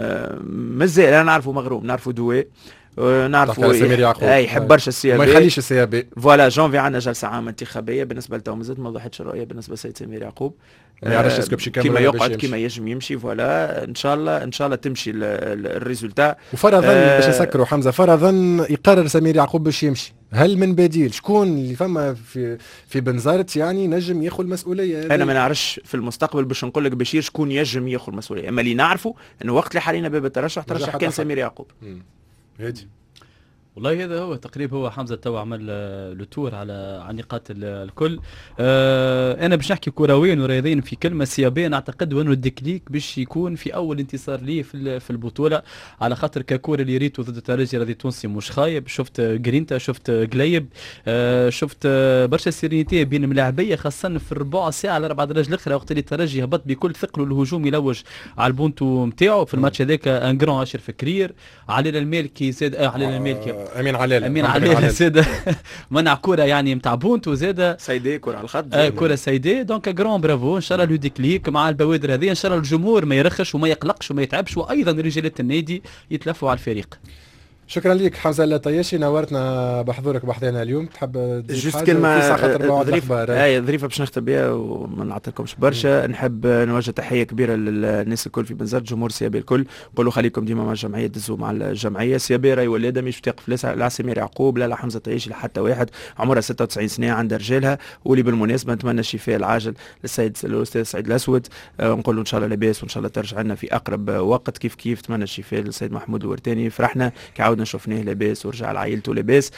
مازال انا نعرفوا مغروم، نعرفوا دوي، نعرفوا سمير يعقوب يحب برشا السيابي، ما يخليش السيابي. فوالا جونفي عندنا جلسه عامه انتخابيه بالنسبه لتو مازالت ما وضحتش الرؤيه بالنسبه للسيد سمير يعقوب. ما يعرفش اسكو باش يكمل كيما يقعد كيما يجم يمشي. فوالا ان شاء الله تمشي الريزولتا. وفرضا باش نسكروا حمزه، فرضا يقرر سمير يعقوب باش يمشي، هل من بديل شكون اللي فما في بنزرت يعني نجم ياخذ المسؤوليه؟ انا ما نعرفش في المستقبل باش نقول لك بشير شكون ينجم ياخذ المسؤوليه، اما اللي نعرفه انه وقت اللي حالينا باب الترشح كان سمير يعقوب. هادي والله هذا هو تقريبا. هو حمزه تو عمل لو تور على نقاط الكل. انا باش نحكي كرويا ورياضيا في كلمه سيابيه. نعتقد وانه الديكليك باش يكون في اول انتصار ليه في البطوله، على خاطر ككوره اللي ريتو ضد الترجي الرياضي التونسي مش خايب. شفت جرينتا، شفت قليب، شفت برشا سيرينيتي بين الملاعبيه، خاصه في الربع ساعه على 4 دراج الاخرى وقت اللي الترجي هبط بكل ثقله الهجوم يلوج على البونتو نتاعو في الماتش هذاك. ان جران اشرف كرير، علي المالكي زاد علي المالكي امين علال زاد منع كوره يعني نتاع بونتو زاد سيدي كوره على الخط كوره سيدي. دونك جران برافو ان شاء الله لو ديكليك مع البوادر هذه. ان شاء الله الجمهور ما يرخش وما يقلقش وما يتعبش، وايضا رجالات النادي يتلفوا على الفريق. شكرا لك حمزه الطياشي، نورتنا بحضورك وبحضينا اليوم. تحب جست كلمه ظريفه باش نختم بها وما نعطيكمش برشا. نحب نوجه تحيه كبيره للناس الكل في بنزرت، جمهور سيابي الكل. نقولوا خليكم ديما مع الجمعيه، دزوا مع الجمعيه. سيابي راهي ولاده مش بتقف لا سمير يعقوب لا حمزه الطياشي لحتى واحد. عمرها 96 سنه عندها رجالها. واللي بالمناسبه نتمنى الشفاء العاجل للسيد الاستاذ سعيد الاسود. نقول له ان شاء الله لاباس وان شاء الله ترجع لنا في اقرب وقت. كيف نتمنى الشفاء للسيد محمود الورتاني. فرحنا كعودنا شفناه لاباس ورجع لعائلته لاباس،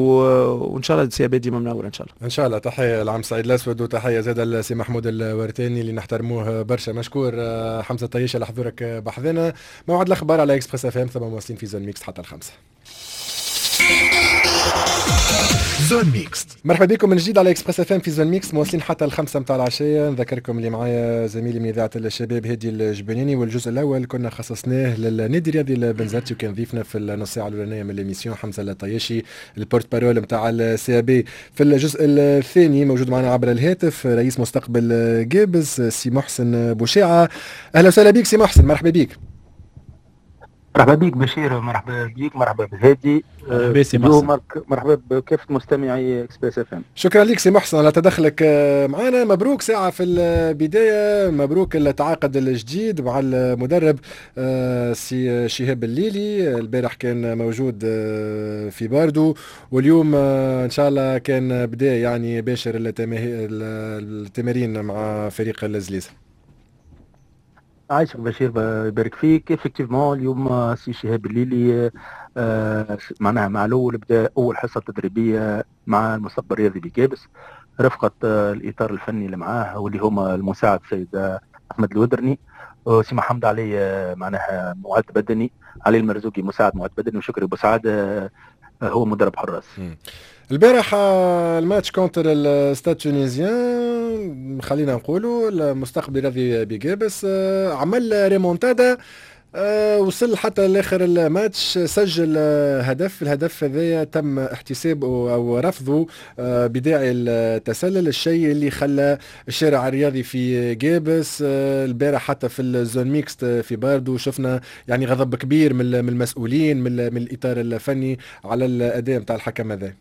وان شاء الله السيابي ديما منوره ان شاء الله. ان شاء الله. تحيه لعم سعيد الاسود وتحيه زاد لسي محمود الورتاني اللي نحترموه برشا. مشكور حمزه الطياشي على حضورك بحذنا. موعد الاخبار على اكسبريس اف ام، ثم مواصلين في زون ميكس حتى 5. زون ميكس. مرحبا بكم من جديد على اكسبريس اف ام في زون ميكس، مواصلين حتى الخمسة متاع العشية. نذكركم اللي معايا زميلي من اذاعة الشباب هادي الجبنيني، والجزء الاول كنا خصصناه للنادي الرياضي البنزرتي، وكان ضيفنا في النص ساعة الاولانية من ليميسيون حمزة الطياشي البورت بارول نتاع السي بي. في الجزء الثاني موجود معنا عبر الهاتف رئيس مستقبل جابز سي محسن بوشيعة. اهلا وسهلا بك سي محسن، مرحبا بك. مرحبا بك بشير، مرحبا بك، مرحبا بهادي، مرحبا بكافة مستمعي اكسبريس اف ام. شكرا لك سي محسن على تدخلك معنا. مبروك ساعة في البداية، مبروك التعاقد الجديد مع المدرب سي شهاب الليلي. البارح كان موجود في باردو، واليوم ان شاء الله كان بدا يعني باشر التمارين مع فريق الزليزة. عايشك بشير، يبارك فيك. افكتيفمون اليوم سي شهاب الليلي معناها مع الاول بدا اول حصه تدريبيه مع المستقبل الرياضي بكابس رفقه الاطار الفني اللي معاه، واللي هما المساعد سيد احمد الودرني، سي محمد علي معناها معد بدني، علي المرزوقي مساعد معد بدني، وشكري بوسعاد هو مدرب حراس. البارح الماتش كونتر الستاد تونيزيان، خلينا نقولوا المستقبل الرياضي بجابس عمل ريمونتادا، وصل حتى لاخر الماتش، سجل هدف. الهدف هذا تم احتسابه او رفضه بداعي التسلل، الشيء اللي خلى الشارع الرياضي في جابس البارح حتى في الزون ميكست في باردو شفنا يعني غضب كبير من المسؤولين من الاطار الفني على الاداء نتاع الحكم هذا.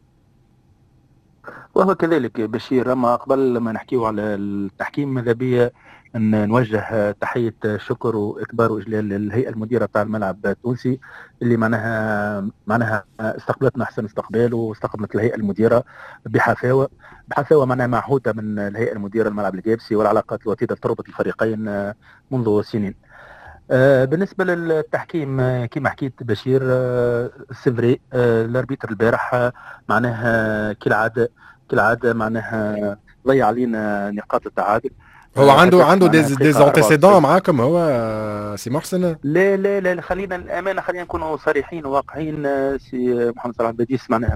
وهو كذلك بشير. اما قبل ما نحكيه على التحكيم ماذا بيا ان نوجه تحيه شكر واكبار واجلال للهيئه المديره تاع الملعب التونسي، اللي معناها استقبلتنا احسن استقبال، واستقبلت الهيئه المديره بحفاوه معناها معهوده من الهيئه المديره الملعب الجابسي، والعلاقات الوطيده تربط الفريقين منذ سنين. بالنسبه للتحكيم كما حكيت بشير، سيفري الاربيتر البارح معناها كالعاده معناها ضيع علينا نقاط التعادل. هو عنده ديز انتيسيدون معاكم هو سي محسن؟ لا خلينا الامانه، خلينا نكونوا صريحين وواقعيين. سي محمد صلاح البديس معناها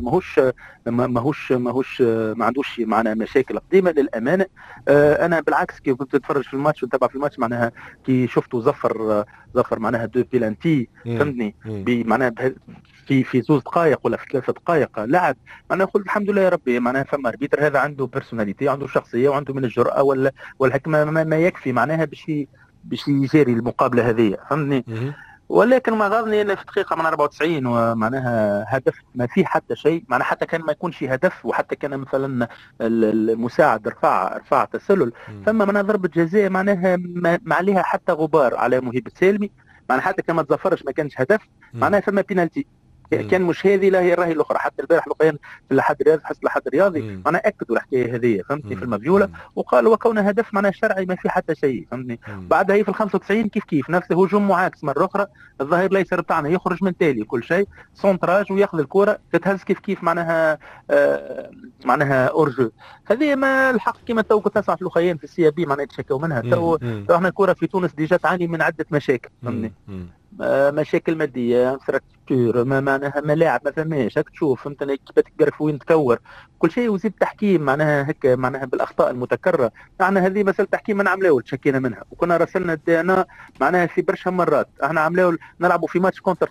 ما عندوش معناها مشاكل قديمه للامانه. انا بالعكس كي كنت اتفرج في الماتش ونتابع في الماتش معناها كي شفته زفر معناها دو بيلانتي، فهمتني، معناها في 2 دقائق ولا في 3 دقائق لعب. معناها قلت الحمد لله يا ربي، معناها فما اربيتر هذا عنده بيرسوناليتي، عنده شخصيه، وعنده من الجرأه والحكمه ما يكفي معناها باش يجاري المقابله هذه، فهمتني. ولكن ما غاضني الا في دقيقه من 94 ومعناها هدف ما فيه حتى شيء، معناها حتى كان ما يكونش هدف، وحتى كان مثلا المساعد رفع تسلل، فما معناها ضربه جزاء معناها ما عليها حتى غبار على مهيب السالمي، معناها حتى كان ما تظفرش ما كانش هدف، معناها فما بينالتي كان مش هذه لا هي الراهي الاخرى. حتى البارح لقيان في الحد الرياضي حس الحد الرياضي معناها اكدوا الحكايه هذه، فهمتني، في المبيوله، وقالوا وكون هدف معناها شرعي ما في حتى شيء، فهمتني. بعدها هي في ال 95 كيف نفس هجوم معاكس مره اخرى، الظهير الايسر بتاعنا يخرج من تالي كل شيء سونتراج وياخذ الكره تتهز كيف معناها معناها اورجو. هذه ما الحق كما تو كنت نسمع في الاخيان في السي بي معناها يتشكوا منها. تو احنا الكره في تونس ديجا تعاني من عده مشاكل، فهمتني، مشاكل ماديه، انفراستركتور، معناها ملاعب ما فماش، هاك تشوف فهمتني كيف تقرف وين تكور كل شيء، وزيد تحكيم معناها هيك معناها بالاخطاء المتكرره. معناها هذه مساله تحكيم ما نعملوها تشكينا منها، وكنا راسلنا الدينا معناها في برشا مرات. احنا عملوا نلعبوا في ماتش كونتر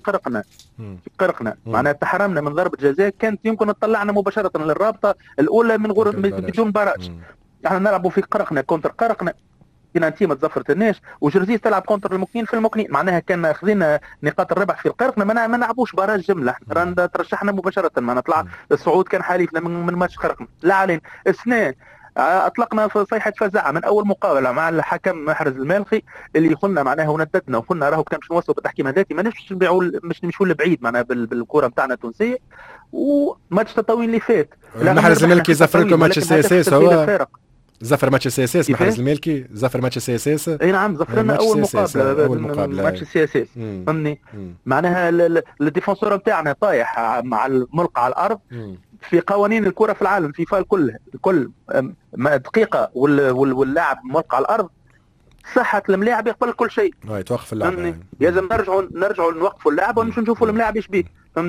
قرقنا معناها تحرمنا من ضربه جزاء كانت يمكن تطلعنا مباشره للرابطه الاولى من غير بدون براج. احنا نلعبوا في كونتر قرقنا بنالتي ما تزفرتناش، وجرزيس تلعب كونتر المكنين في المكنين، معناها كان اخذنا نقاط الربح في القرقنا، ما نلعبوش براج جمله، رانا ترشحنا مباشره ما نطلع. الصعود كان حليفنا من ماتش قرقنا. لا علينا السنه اطلقنا في صيحه فزاعه من اول مقابله مع الحكم محرز المالخي اللي قلنا معناها ونددنا وقلنا راهو كان باش نوصلوا بالتحكيم هذاتي ما مش نمشوا لبعيد معناها بالكره نتاعنا التونسيه. وماتش تطاوين اللي فات محرز المالكي زفر لكم ماتش السي اس اس، هو زفر ماتش السي اس اس محرز المالكي زفر ماتش السي اس اس. اي نعم زفرنا اول مقابله ماتش السي اس اس، فهمني، معناها الديفونسور نتاعنا طايح مع الملقى على الارض في قوانين الكره في العالم فيفا الكل دقيقه واللاعب ملقى على الارض صحه الملاعب يقبل كل شيء، يتوقف اللعب، لازم نرجعوا نوقفوا اللاعب ونمشوا نشوفوا الملاعب ايش بيه، فهمني.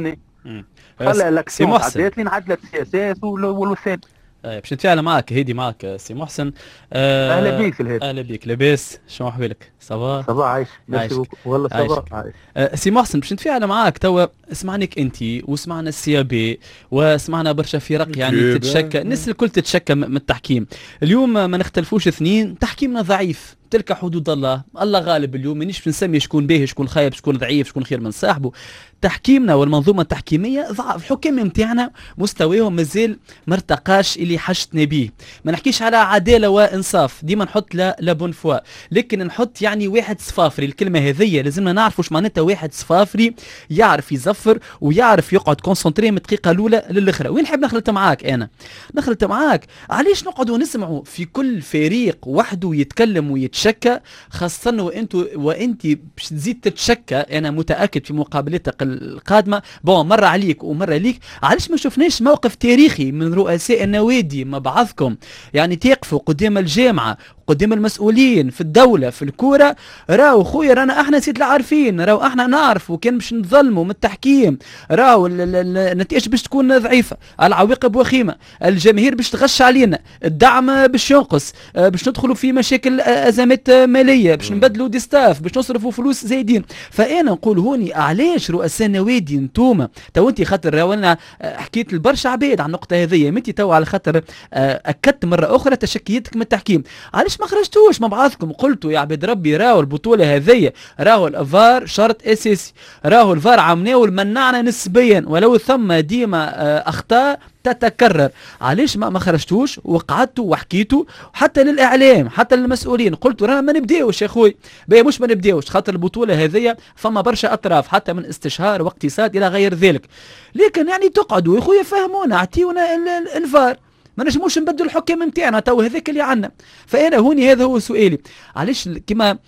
خلى الاكسيون عدات لين عدلت السياسات والوسائل. باش نتفاعل معك هيدي معك سي محسن. اهلا بيك الهادي. اهلا بيك لاباس شنو احوالك؟ صباح عايش والله صباح. سي محسن باش نتفاعل معك توا سمعناك انت وسمعنا السيابي وسمعنا برشا فرق يعني تتشكى الناس الكل تتشكى من التحكيم. اليوم ما نختلفوش اثنين تحكيمنا ضعيف تلك حدود الله غالب. اليوم مانيش نسمي شكون باهي شكون خايب شكون ضعيف شكون خير من صاحبه. تحكيمنا والمنظومه التحكيميه ضعف. الحكام نتاعنا مستواهم مازال مرتقاش اللي حشتنا به. ما نحكيش على عداله وانصاف ديما نحط لا بون فوا لكن نحط يعني واحد صفافري. الكلمه هذيا لازمنا نعرفوا واش معناتها واحد صفافري يعرف يزفر ويعرف يقعد كونسونطري من الدقيقه الاولى للاخرى. وين نحب نخلط معاك انا نخلط معاك علاش نقعدوا نسمعوا في كل فريق وحده يتكلم ويتشكى خاصه وانت باش تزيد تتشكى. انا متاكد في مقابلتك القادمه مره عليك ومره ليك. علاش ما شفناش موقف تاريخي من رؤساء النوادي مع بعضكم يعني تقفوا قدام الجامعه قدام المسؤولين في الدولة في الكورة راو خويا رانا احنا سيد العارفين راو احنا نعرفوا كان باش نظلموا من التحكيم راو النتائج باش تكون ضعيفة العواقب وخيمة الجماهير باش تغش علينا الدعم باش ينقص باش ندخلوا في مشاكل ازمات مالية باش نبدلوا ديستاف باش نصرفوا فلوس زايدين. فانا نقول هوني علاش رؤساء النوادي انتوما تو انت خاطر راو انا حكيت البرشا عباد على النقطة هذه انت تو على خاطر اكدت مرة اخرى تشكيتك من التحكيم. علاش ما خرجتوش مع بعضكم قلتوا يا عباد ربي راهو البطولة هذية راهو الفار شرط اساسي راهو الفار عمناه والمنعنا نسبيا ولو ثم ديما اخطاء تتكرر. علاش ما خرجتوش وقعدتوا وحكيتوا حتى للاعلام حتى للمسؤولين قلتوا رانا ما نبداوش يا خوي مش ما نبداوش خاطر البطولة هذية فما برشا اطراف حتى من استشهار واقتصاد الى غير ذلك. لكن يعني تقعدوا يا خويا فهمونا اعطيونا الفار ما نجموش نبدل الحكام نتاعنا تو هذاك اللي عندنا. فانا هوني هذا هو سؤالي علاش كما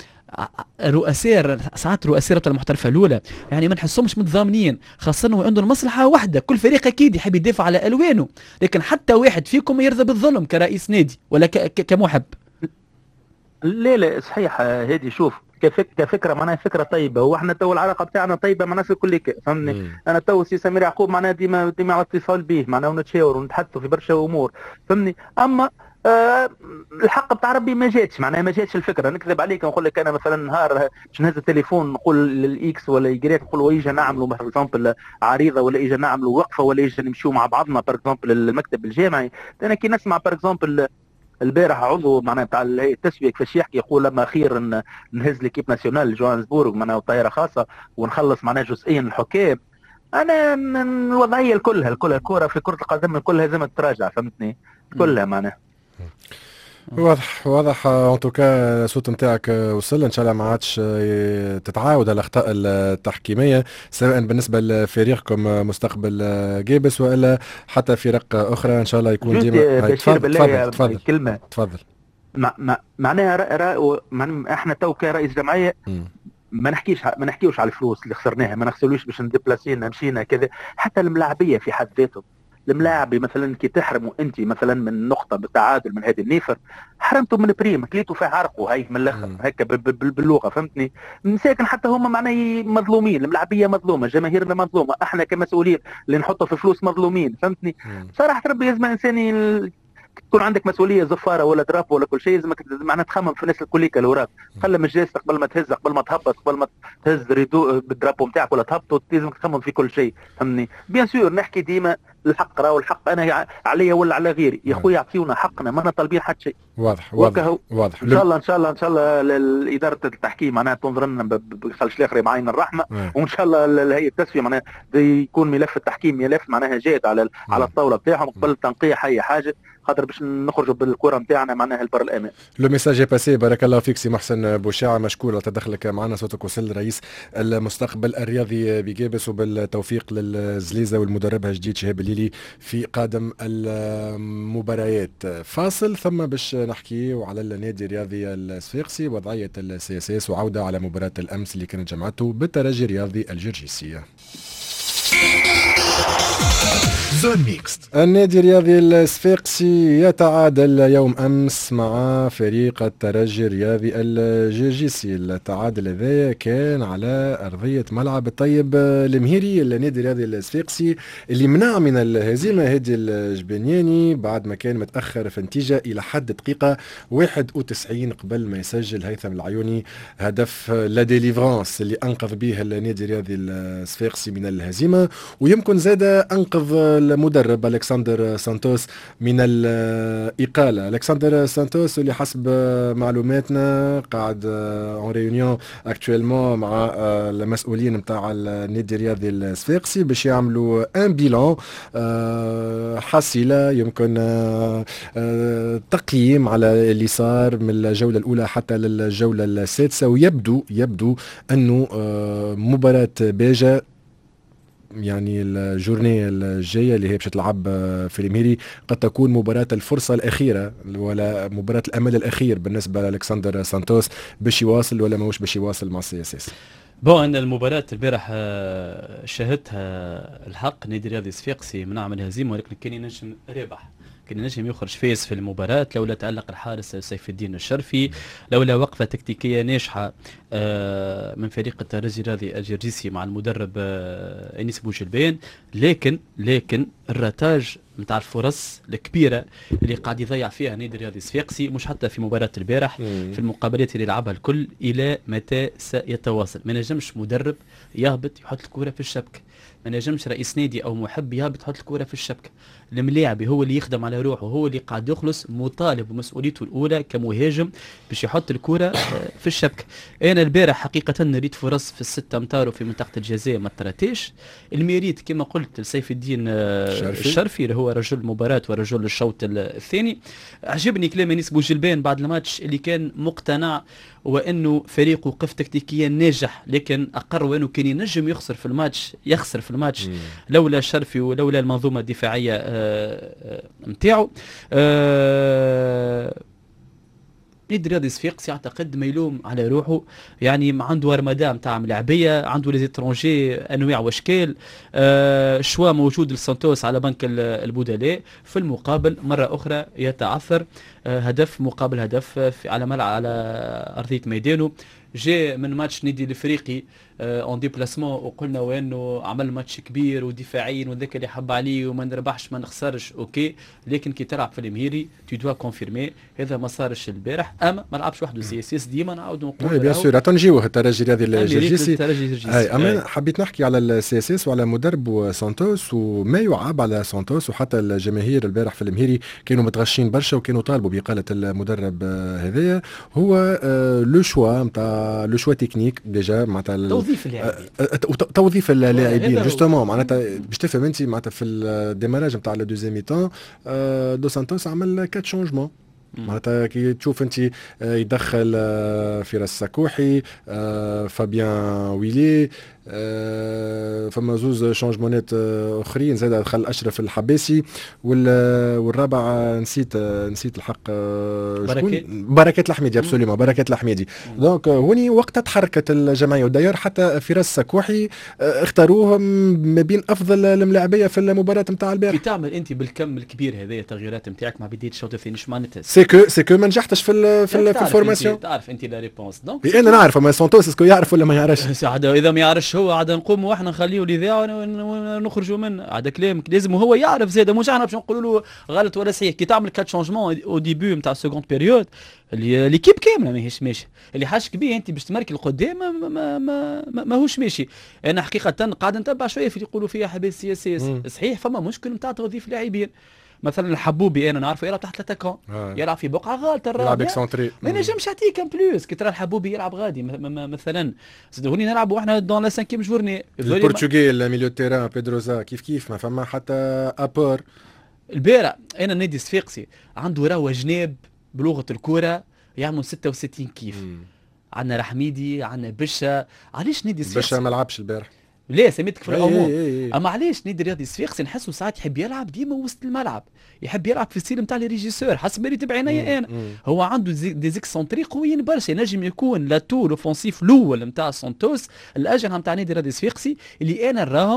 ساعات رؤساء المحترفه الاولى يعني ما نحسهمش متضامنين خاصه وعندهم مصلحه واحده. كل فريق اكيد يحب يدافع على الوانه لكن حتى واحد فيكم يرضى بالظلم كرئيس نادي ولا كمحب. لا صحيح هادي شوف كفكره معناها فكره طيبه واحنا تو العلاقه بتاعنا طيبه مع الناس الكل فهمني. انا تو سي سمير يعقوب معناها ديما على اتصال به معناها ونتشاور ونتحدثوا في برشا امور فهمني. اما الحق بتاع ربي ما جاتش الفكره. نكذب عليك نقول لك انا مثلا نهار باش نهز التليفون نقول للاكس ولا يجريك نقول ويجي نعملوا بار اكزومبل عريضه ولا يجي نعملوا وقفه ولا يجي نمشيو مع بعضنا بار اكزومبل المكتب الجامعي. انا كي نسمع بار اكزومبل البارح عضو معناها بتاع التسويق كيفاش يحكي يقول لما خير نهز ليكيب ناسيونال جوهانسبورغ معناها طائره خاصه ونخلص معناها جزئيا الحكام. انا الوضعيه الكلها الكره في كره القدم كلها لازم تتراجع فهمتني كلها معناها. واضح ان توكا الصوت نتاعك وصل ان شاء الله ما عادش تتعاود الاخطاء التحكيميه سواء بالنسبه لفريقكم مستقبل جيبس والا حتى فرق اخرى ان شاء الله يكون ديما. تفضل كلمه تفضل. معناها احنا تو كرئيس جمعيه ما نحكيوش على الفلوس اللي خسرناها ما نغسلوش باش نديبلاسينا مشينا كذا. حتى الملاعبيه في حد ذاتهم الملاعبي مثلا كي تحرموا انت مثلا من نقطه بالتعادل من هذه النيفر حرمتوا من بريم كليتوا في عرقوا هاي من الاخر هكا باللغه فهمتني. مساكن حتى هم معناه مظلومين الملاعبيه مظلومه جماهيرنا مظلومه احنا كمسؤولين اللي نحطوا في فلوس مظلومين فهمتني. صراحه ربي لازم انساني تكون عندك مسؤوليه زفاره ولا دراب ولا كل شيء لازمك معناها تخمم في الناس الكليك اللي وراك. خلي من جلسة قبل ما تهز قبل ما تهبط قبل ما تهز ريدو بالدرابو نتاعك ولا تهبط لازمك تخمم في كل شيء فهمني. بيان سور نحكي ديما الحق راهو الحق انا عليا ولا على غيري يا خويا اعطيونا حقنا ما طالبين حتى شيء. واضح ان شاء الله اداره التحكيم معناها تنظر لنا بخلش الاخر بعين الرحمه وان شاء الله الهيئه التسويه معناها يكون ملف التحكيم ملف معناها جاد على الطاوله بتاعهم قبل تنقيح اي حاجه خاطر باش نخرجوا بالكره نتاعنا معناها البر الامان. لو ميساج باسي بارك الله فيك سي محسن بوشاعه مشكور على تدخلك معنا صوتك وصل رئيس المستقبل الرياضي بجيبس وبالتوفيق للزليزه والمدربها الجديد شهاب الليلي في قادم المباريات. فاصل ثم باش نحكي على النادي الرياضي الصفاقسي وضعيه السي اس اس وعوده على مباراه الامس اللي كانت جمعته بالترجي الرياضي الجرجيسيه. زون ميكست. النادي الرياضي الصفاقسي يتعادل يوم أمس مع فريق الترجي الرياضي الجرجيسي. التعادل هذا كان على أرضية ملعب الطيب المهيري. النادي الرياضي الصفاقسي اللي منع من الهزيمة هادي الجبنياني بعد ما كان متأخر في النتيجة إلى حد دقيقة 91 قبل ما يسجل هيثم العيوني هدف لا ديليفرانس اللي أنقذ به النادي الرياضي الصفاقسي من الهزيمة، ويمكن زاد أنقذ المدرب ألكسندر سانتوس من الإقالة. ألكسندر سانتوس اللي حسب معلوماتنا قاعد اون ريونيون اكتويلمون مع المسؤولين نتاع النادي الرياضي الصفاقسي باش يعملوا ان بيلون حصيلة يمكن تقييم على اللي صار من الجولة الأولى حتى للجولة السادسة، ويبدو أنه مباراة باجة يعني الجورني الجايه اللي هي باش تلعب في الميري قد تكون مباراه الفرصه الاخيره ولا مباراه الامل الاخير بالنسبه لالكسندر سانتوس باش يواصل ولا ماهوش باش يواصل مع السي اس اس. بون المباراة البارح شاهدتها الحق نادي الرياضي الصفاقسي منع من الهزيمة، ولكن كان ينجم رابح، كان ينجم يخرج فايز في المباراة لولا تألق الحارس سيف الدين الشرفي، لولا وقفة تكتيكية ناجحة من فريق الترجي الرياضي الجرجيسي مع المدرب انيس بوجلبان. لكن الرتاج نتاع الفرص الكبيرة اللي قاعد يضيع فيها نادي الرياضي الصفاقسي مش حتى في مباراة البارح، في المقابلات اللي لعبها الكل، إلى متى سيتواصل؟ ما نجمش مدرب يهبط يحط الكرة في الشبكة، ما نجمش رئيس نادي او محب يهبط يحط الكرة في الشبكة. الملاعبي هو اللي يخدم على روحه، هو اللي قاعد يخلص، مطالب بمسؤوليته الاولى كمهاجم باش يحط الكرة في الشبكة. انا البارح حقيقة ريت فرص في الستة امتار وفي منطقة الجزاء ما تراتيش. الميريت كما قلت لسيف الدين الشرفي اللي هو رجل المباراة ورجل الشوط الثاني. عجبني كلام انيس بوجلبان بعد الماتش اللي كان مقتنع وانه فريقه وقف تكتيكيا ناجح، لكن اقر وانه كان ينجم يخسر في الماتش لولا الشرفي ولولا المنظومه الدفاعيه نتاعو. نادي الرياضي الصفاقسي يعتقد ما يلوم على روحه، يعني عنده رمضان نتاع ملاعبيه، عنده لي زيترونجي انواع واشكال، شوا موجود لسانتوس على بنك البدلاء. في المقابل مره اخرى يتعثر، هدف مقابل هدف على ملعب على ارضيه ميدانه. جاء من ماتش نادي الافريقي اون ديبلاسمون وقلنا وانه عمل ماتش كبير ودفاعيا وذاك اللي حب عليه وما نربحش ما نخسرش اوكي، لكن كي تلعب في المهيري تو دوا كونفيرمي هذا ما صارش البارح. اما ما لعبش وحده سي اس اس، ديما نعاودوا نقولوا بيان سور تنجيوه الترجي الرياضي الجرجيسي. اما حبيت نحكي على السي اس اس وعلى مدرب سانتوس وما يعاب على سانتوس، وحتى الجماهير البارح في المهيري كانوا متغشين برشا وكانوا طالبوا بإقالة المدرب هذايا. هو لو شوا نتاع لو شوا تكنيك ديجا معناتها توظيف اللاعبين جوستومون، معناتها باش تفهم انت معناتها في الديماراج نتاع لو دوزيام ميتون دو سانتوس عمل 4 شونجمون. معناتها كي تشوف انت يدخل فراس السكوحي، فابيان ويلي، فما زوز شونجمونات اخرين، زاد دخل اشرف الحباسي، والرابع نسيت الحق بركات الحميدي. ابسوليومون بركات الحميدي. دونك هوني وقت تحركت الجمعيه، وداير حتى فراس السكوحي اختاروه ما بين افضل الملاعبيه في المباراه نتاع البارح. تعمل انت بالكم الكبير هذا التغييرات نتاعك مع بدايه الشوط الثاني، ايش معناتها؟ سكو ما نجحتش في الفورماسيون. تعرف انت لا ريبونس دونك انا نعرف، اما سانتوس اسكو يعرف ولا ما يعرفش؟ اذا ما يعرفش هو عاد نقوموا واحنا نخليه الاذاعه ونخرجوا منه، هذا كلامك لازم هو يعرف زاد، مش احنا باش نقولوا له غلط ولا صحيح. كي تعمل 4 شونجمون او ديبي نتاع السكوند بيريود اللي ليكيب كامله ماهيش ماشي، اللي حاجك بيه انت باش تمركي لقدام ماهوش ماشي. انا حقيقه قاعد نتبع شويه في اللي يقولوا فيها حباس سياسي صحيح، فما مشكل نتاع توظيف لاعبين. مثلا الحبوبي انا نعرفه يلعب تحت لاتاكون، يلعب في بقعه غالطه، يلعب اكسونتري، ما نجمش يعطيك ان بلوس. كي ترى الحبوبي يلعب غادي مثلا هوني نلعبوا احنا دون لا 5 جورني. البرتغالي الميليو تيران بيدروزا كيف ما فما حتى ابور. البارح انا النادي الصفاقسي عنده راهو جناب بلغه الكره يعمل 66 كيف. عندنا رحميدي، عندنا بشا. علاش نادي الصفاقسي بشا ما لعبش البارح؟ لا سميتك في العموم. اما علاش نادي الرياضي الصفاقسي نحسه ساعات يحب يلعب ديما وسط الملعب، يحب يلعب في الستيل نتاع لي ريجيسور حسب ما ريت بعينيا انا. هو عنده دي زيكسونتري قويين برشا، نجم يكون لا طول اوفونسيف الاول نتاع سانتوس، الاجنحه نتاع نادي الرياضي الصفاقسي اللي انا نراهم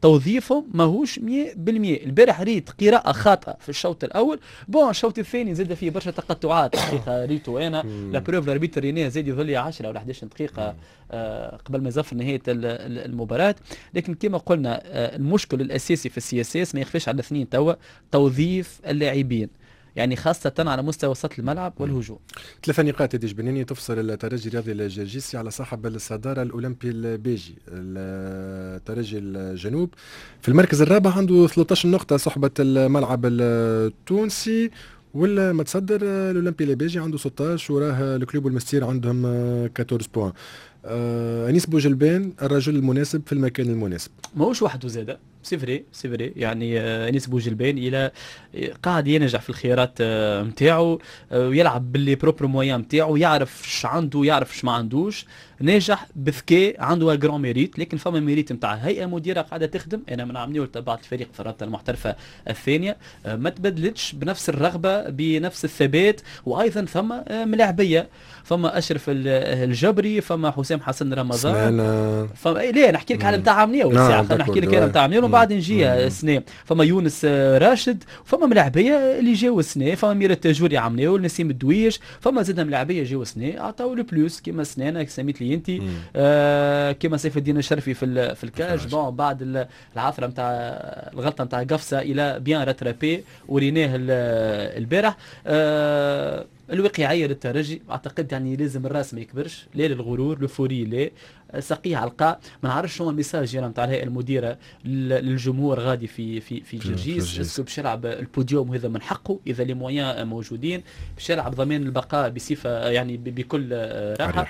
توظيفهم ماهوش 100%. البارح ريت قراءة خاطئة في الشوط الأول، بون الشوط الثاني زاد فيه برشا تقطعات حقيقة ريتو أنا لا بروف الاربيتر رينيه زاد يظل لي 10 ولا 11 دقيقة قبل ما يزفر نهاية المباراة. لكن كما قلنا المشكل الأساسي في السياسات ما يخفيش على الاثنين توا، توظيف اللاعبين يعني خاصة على مستوى وسط الملعب والهجوم. 3 نقاط يدي جبنيني تفصل الترجي الرياضي الجرجيسي على صاحب الصدارة الأولمبي البيجي. الترجي الجنوب في المركز الرابع عنده 13 نقطة صحبة الملعب التونسي، ولا متصدر الأولمبي البيجي عنده 16 وراه الكلوب والمستير عندهم 14 بوان. أنيس بوجلبان الرجل المناسب في المكان المناسب. ماهوش وحده زاده سي فري يعني أنيس بوجلبان الى قاعد ينجح في الخيارات نتاعو ويلعب باللي بروبر مويان نتاعو، يعرف اش عنده يعرف اش ما عندوش، ناجح بذكاء، عنده جران ميريت. لكن فما ميريت نتاع هيئه مديره قاعده تخدم. انا من عاملين تبعت الفريق في الرابطه المحترفه الثانيه ما تبدلتش بنفس الرغبه بنفس الثبات، وايضا ثم ملاعبيه، فما اشرف الجبري، فما حسام حسن رمضان، فما ليه نحكي لك على نتاع عاملين ساعه، نحكي لك انا نتاع عاملين وبعد نجي سنه. فما يونس راشد، فما ملاعبيه اللي جاوا سنه، فما ميرت جوري عاملين، نسيم الدويش، فما زاد ملاعبيه جاوا سنه عطاو لو بلوس كيما سنانه سميت لي انت كيما سيف الدين الشرفي في الكاج. بون بعد العثره نتاع الغلطه نتاع قفصه الى بيان راترابي وريناه البارح. الواقعيه للترجي اعتقد يعني لازم الراس ما يكبرش، لا للغرور لفوري لا سقيه على القاع. ما نعرفش شنو الميساج يعني نتاع الهيئه المديره للجمهور غادي في جرجيس. اسكو باش يلعب البوديوم هذا من حقه اذا لي مويان موجودين، باش يلعب ضمان البقاء بصفه يعني بكل راحه.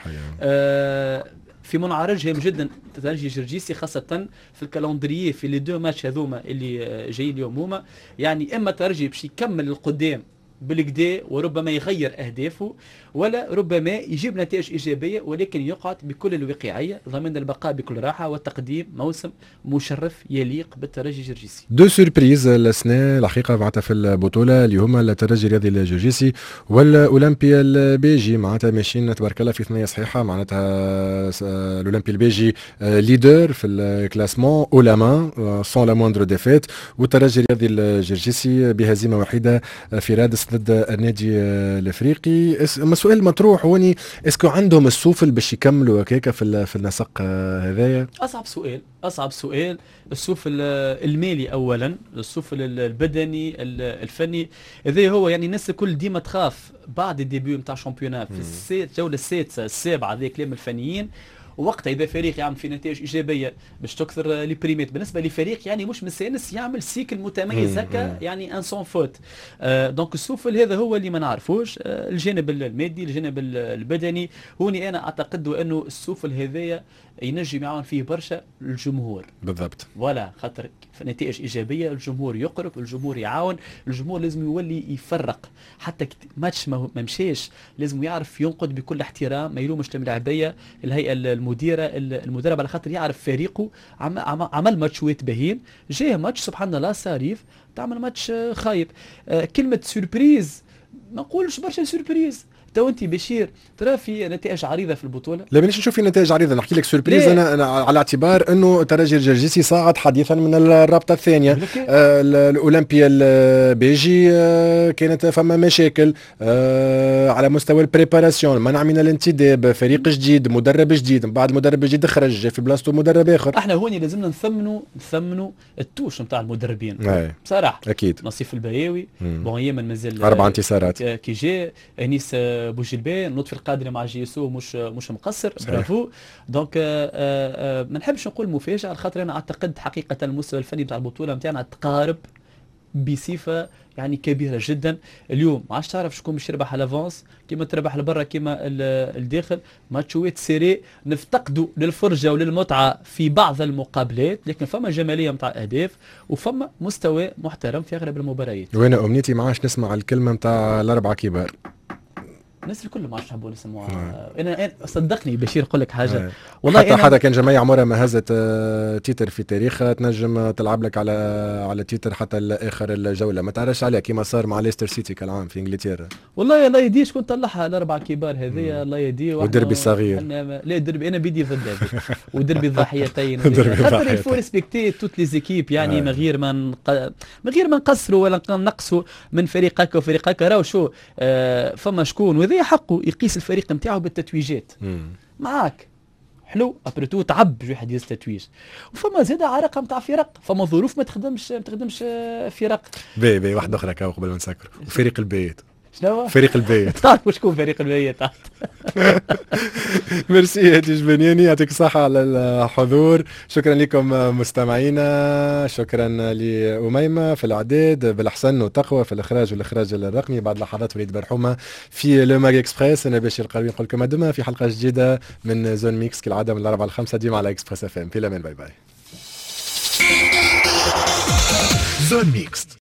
في منعرج هام جدا ترجي جرجيسي خاصة في الكالندريي في لي دو ماتش هذوما اللي جايين اليوم هما، يعني اما ترجي باش يكمل القدام بالكدا وربما يغير أهدافه، ولا ربما يجيب نتائج إيجابية ولكن يقعد بكل الواقعية ضمن البقاء بكل راحة وتقديم موسم مشرف يليق بالترجي الجرجيسي. دو سوربريز السنة الحقيقة معناتها في البطولة اللي هما الترجي الرياضي الجرجيسي والأولمبي البيجي، معناتها ماشيين تبارك الله في ثنية صحيحة. معناتها الأولمبي البيجي ليدر في الكلاسمون او لا مان سون لا موندر ديفيت، والترجي الرياضي الجرجيسي بهزيمة وحيدة في رادس ضد النادي الافريقي. السؤال المطروح هوني اسكو عندهم السوفل باش يكملوا هكاك في النسق هذايا؟ اصعب سؤال السوفل المالي اولا، السوفل البدني الفني. هذا هو يعني الناس الكل ديما تخاف بعد الديبيو نتاع شامبيونات في الجوله السادسه السابعه، هذا كلام الفنيين. وقتها اذا فريق يعمل في نتائج ايجابيه باش تكثر لي بريميت بالنسبه لفريق يعني مش مستانس يعمل سيكل متميز هكا يعني ان سون فوت. دونك السوفل هذا هو اللي ما نعرفوش. الجانب المادي الجانب البدني هوني انا اعتقد انه السوفل هذايا ينجم يعاون فيه برشا الجمهور بالضبط، ولا خاطر نتائج ايجابيه الجمهور يقرب، الجمهور يعاون، الجمهور لازم يولي يفرق. حتى ماتش ما مشاش لازم يعرف ينقد بكل احترام، ما يلومش الملاعبيه الهيئه المدرب على خاطر يعرف فريقه عمل ماتشوات باهين، جاء ماتش سبحان الله صاريف تعمل ماتش خايب. كلمه سوربريز ما نقولش برشا سوربريز. تو انت بشير ترى في نتائج عريضه في البطوله؟ لا مانيش نشوف في نتائج عريضه، نحكي لك سوربريز أنا على اعتبار انه الترجي الجرجيسي صعد حديثا من الرابطه الثانيه. الاولمبيا البيجي كانت فما مشاكل على مستوى البريباراسيون، منع من الانتداب، فريق جديد، مدرب جديد، من بعد مدرب جديد خرج في بلاصته مدرب اخر. احنا هوني لازمنا نثمنوا التوش نتاع المدربين بصراحه. اكيد نصيف البياوي بون يمن مازال 4 انتصارات كي جاء انيس بوجلبان، لطفي القادري مع جيسو مش مقصر، برافو. دونك ما نحبش نقول مفاجاه على خاطر انا اعتقد حقيقه المستوى الفني بتاع البطوله نتاعنا تقارب بصفه يعني كبيره جدا. اليوم ما عادش تعرف شكون باش يربح الافونس، كيما تربح لبرا كيما الداخل. ماتشوات سيري نفتقدوا للفرجه وللمتعه في بعض المقابلات، لكن فما جماليه نتاع اهداف وفما مستوى محترم في اغلب المباريات. وانا امنيتي ما عادش نسمع الكلمه نتاع الاربعه كبار. الناس الكل ما عادش يحبوا يسموها. انا صدقني بشير نقول لك حاجه والله حتى حدا كان جماعه عمرها ما هزت تيتر في تاريخها تنجم تلعب لك على تيتر حتى اخر الجوله، ما تعرفش عليها كيما صار مع ليستر سيتي كالعام في انجلترا. والله الله يهديه شكون طلعها الاربع كبار هذيا الله يهديه. والدربي الصغير لا الدربي انا بدي ضد هذا ودربي الضحيتين خاطر يفو ريسبكتي توت لي زيكيب يعني من غير ما نقصروا ولا نقصوا من فريق هكا وفريق هكا. راهو شو فما شكون وذي حقه يقيس الفريق نتاعو بالتتويجات معاك حلو ابريتو تعب واحد يهز تتويج. وفما زاد عرق نتاع فرق، فما ظروف ما تخدمش فرق. بي واحده اخرى كاو قبل ما نسكروا فريق البيت. شنو فريق البيت؟ تعرف شكون فريق البيت؟ ميرسي هادي جبنياني، يعطيك الصحة على الحضور. شكرا لكم مستمعينا، شكرا لأميمة في الإعداد، بالأحسن وتقوى في الإخراج والإخراج الرقمي. بعد لحظات وليد برحومة في لو ماج إكسبريس. أنا بشير القروي نقول لكم دما في حلقة جديدة من زون ميكس كالعادة من 4 ل 5 ديما على إكسبريس FM. في الأمان، باي باي. زون ميكس.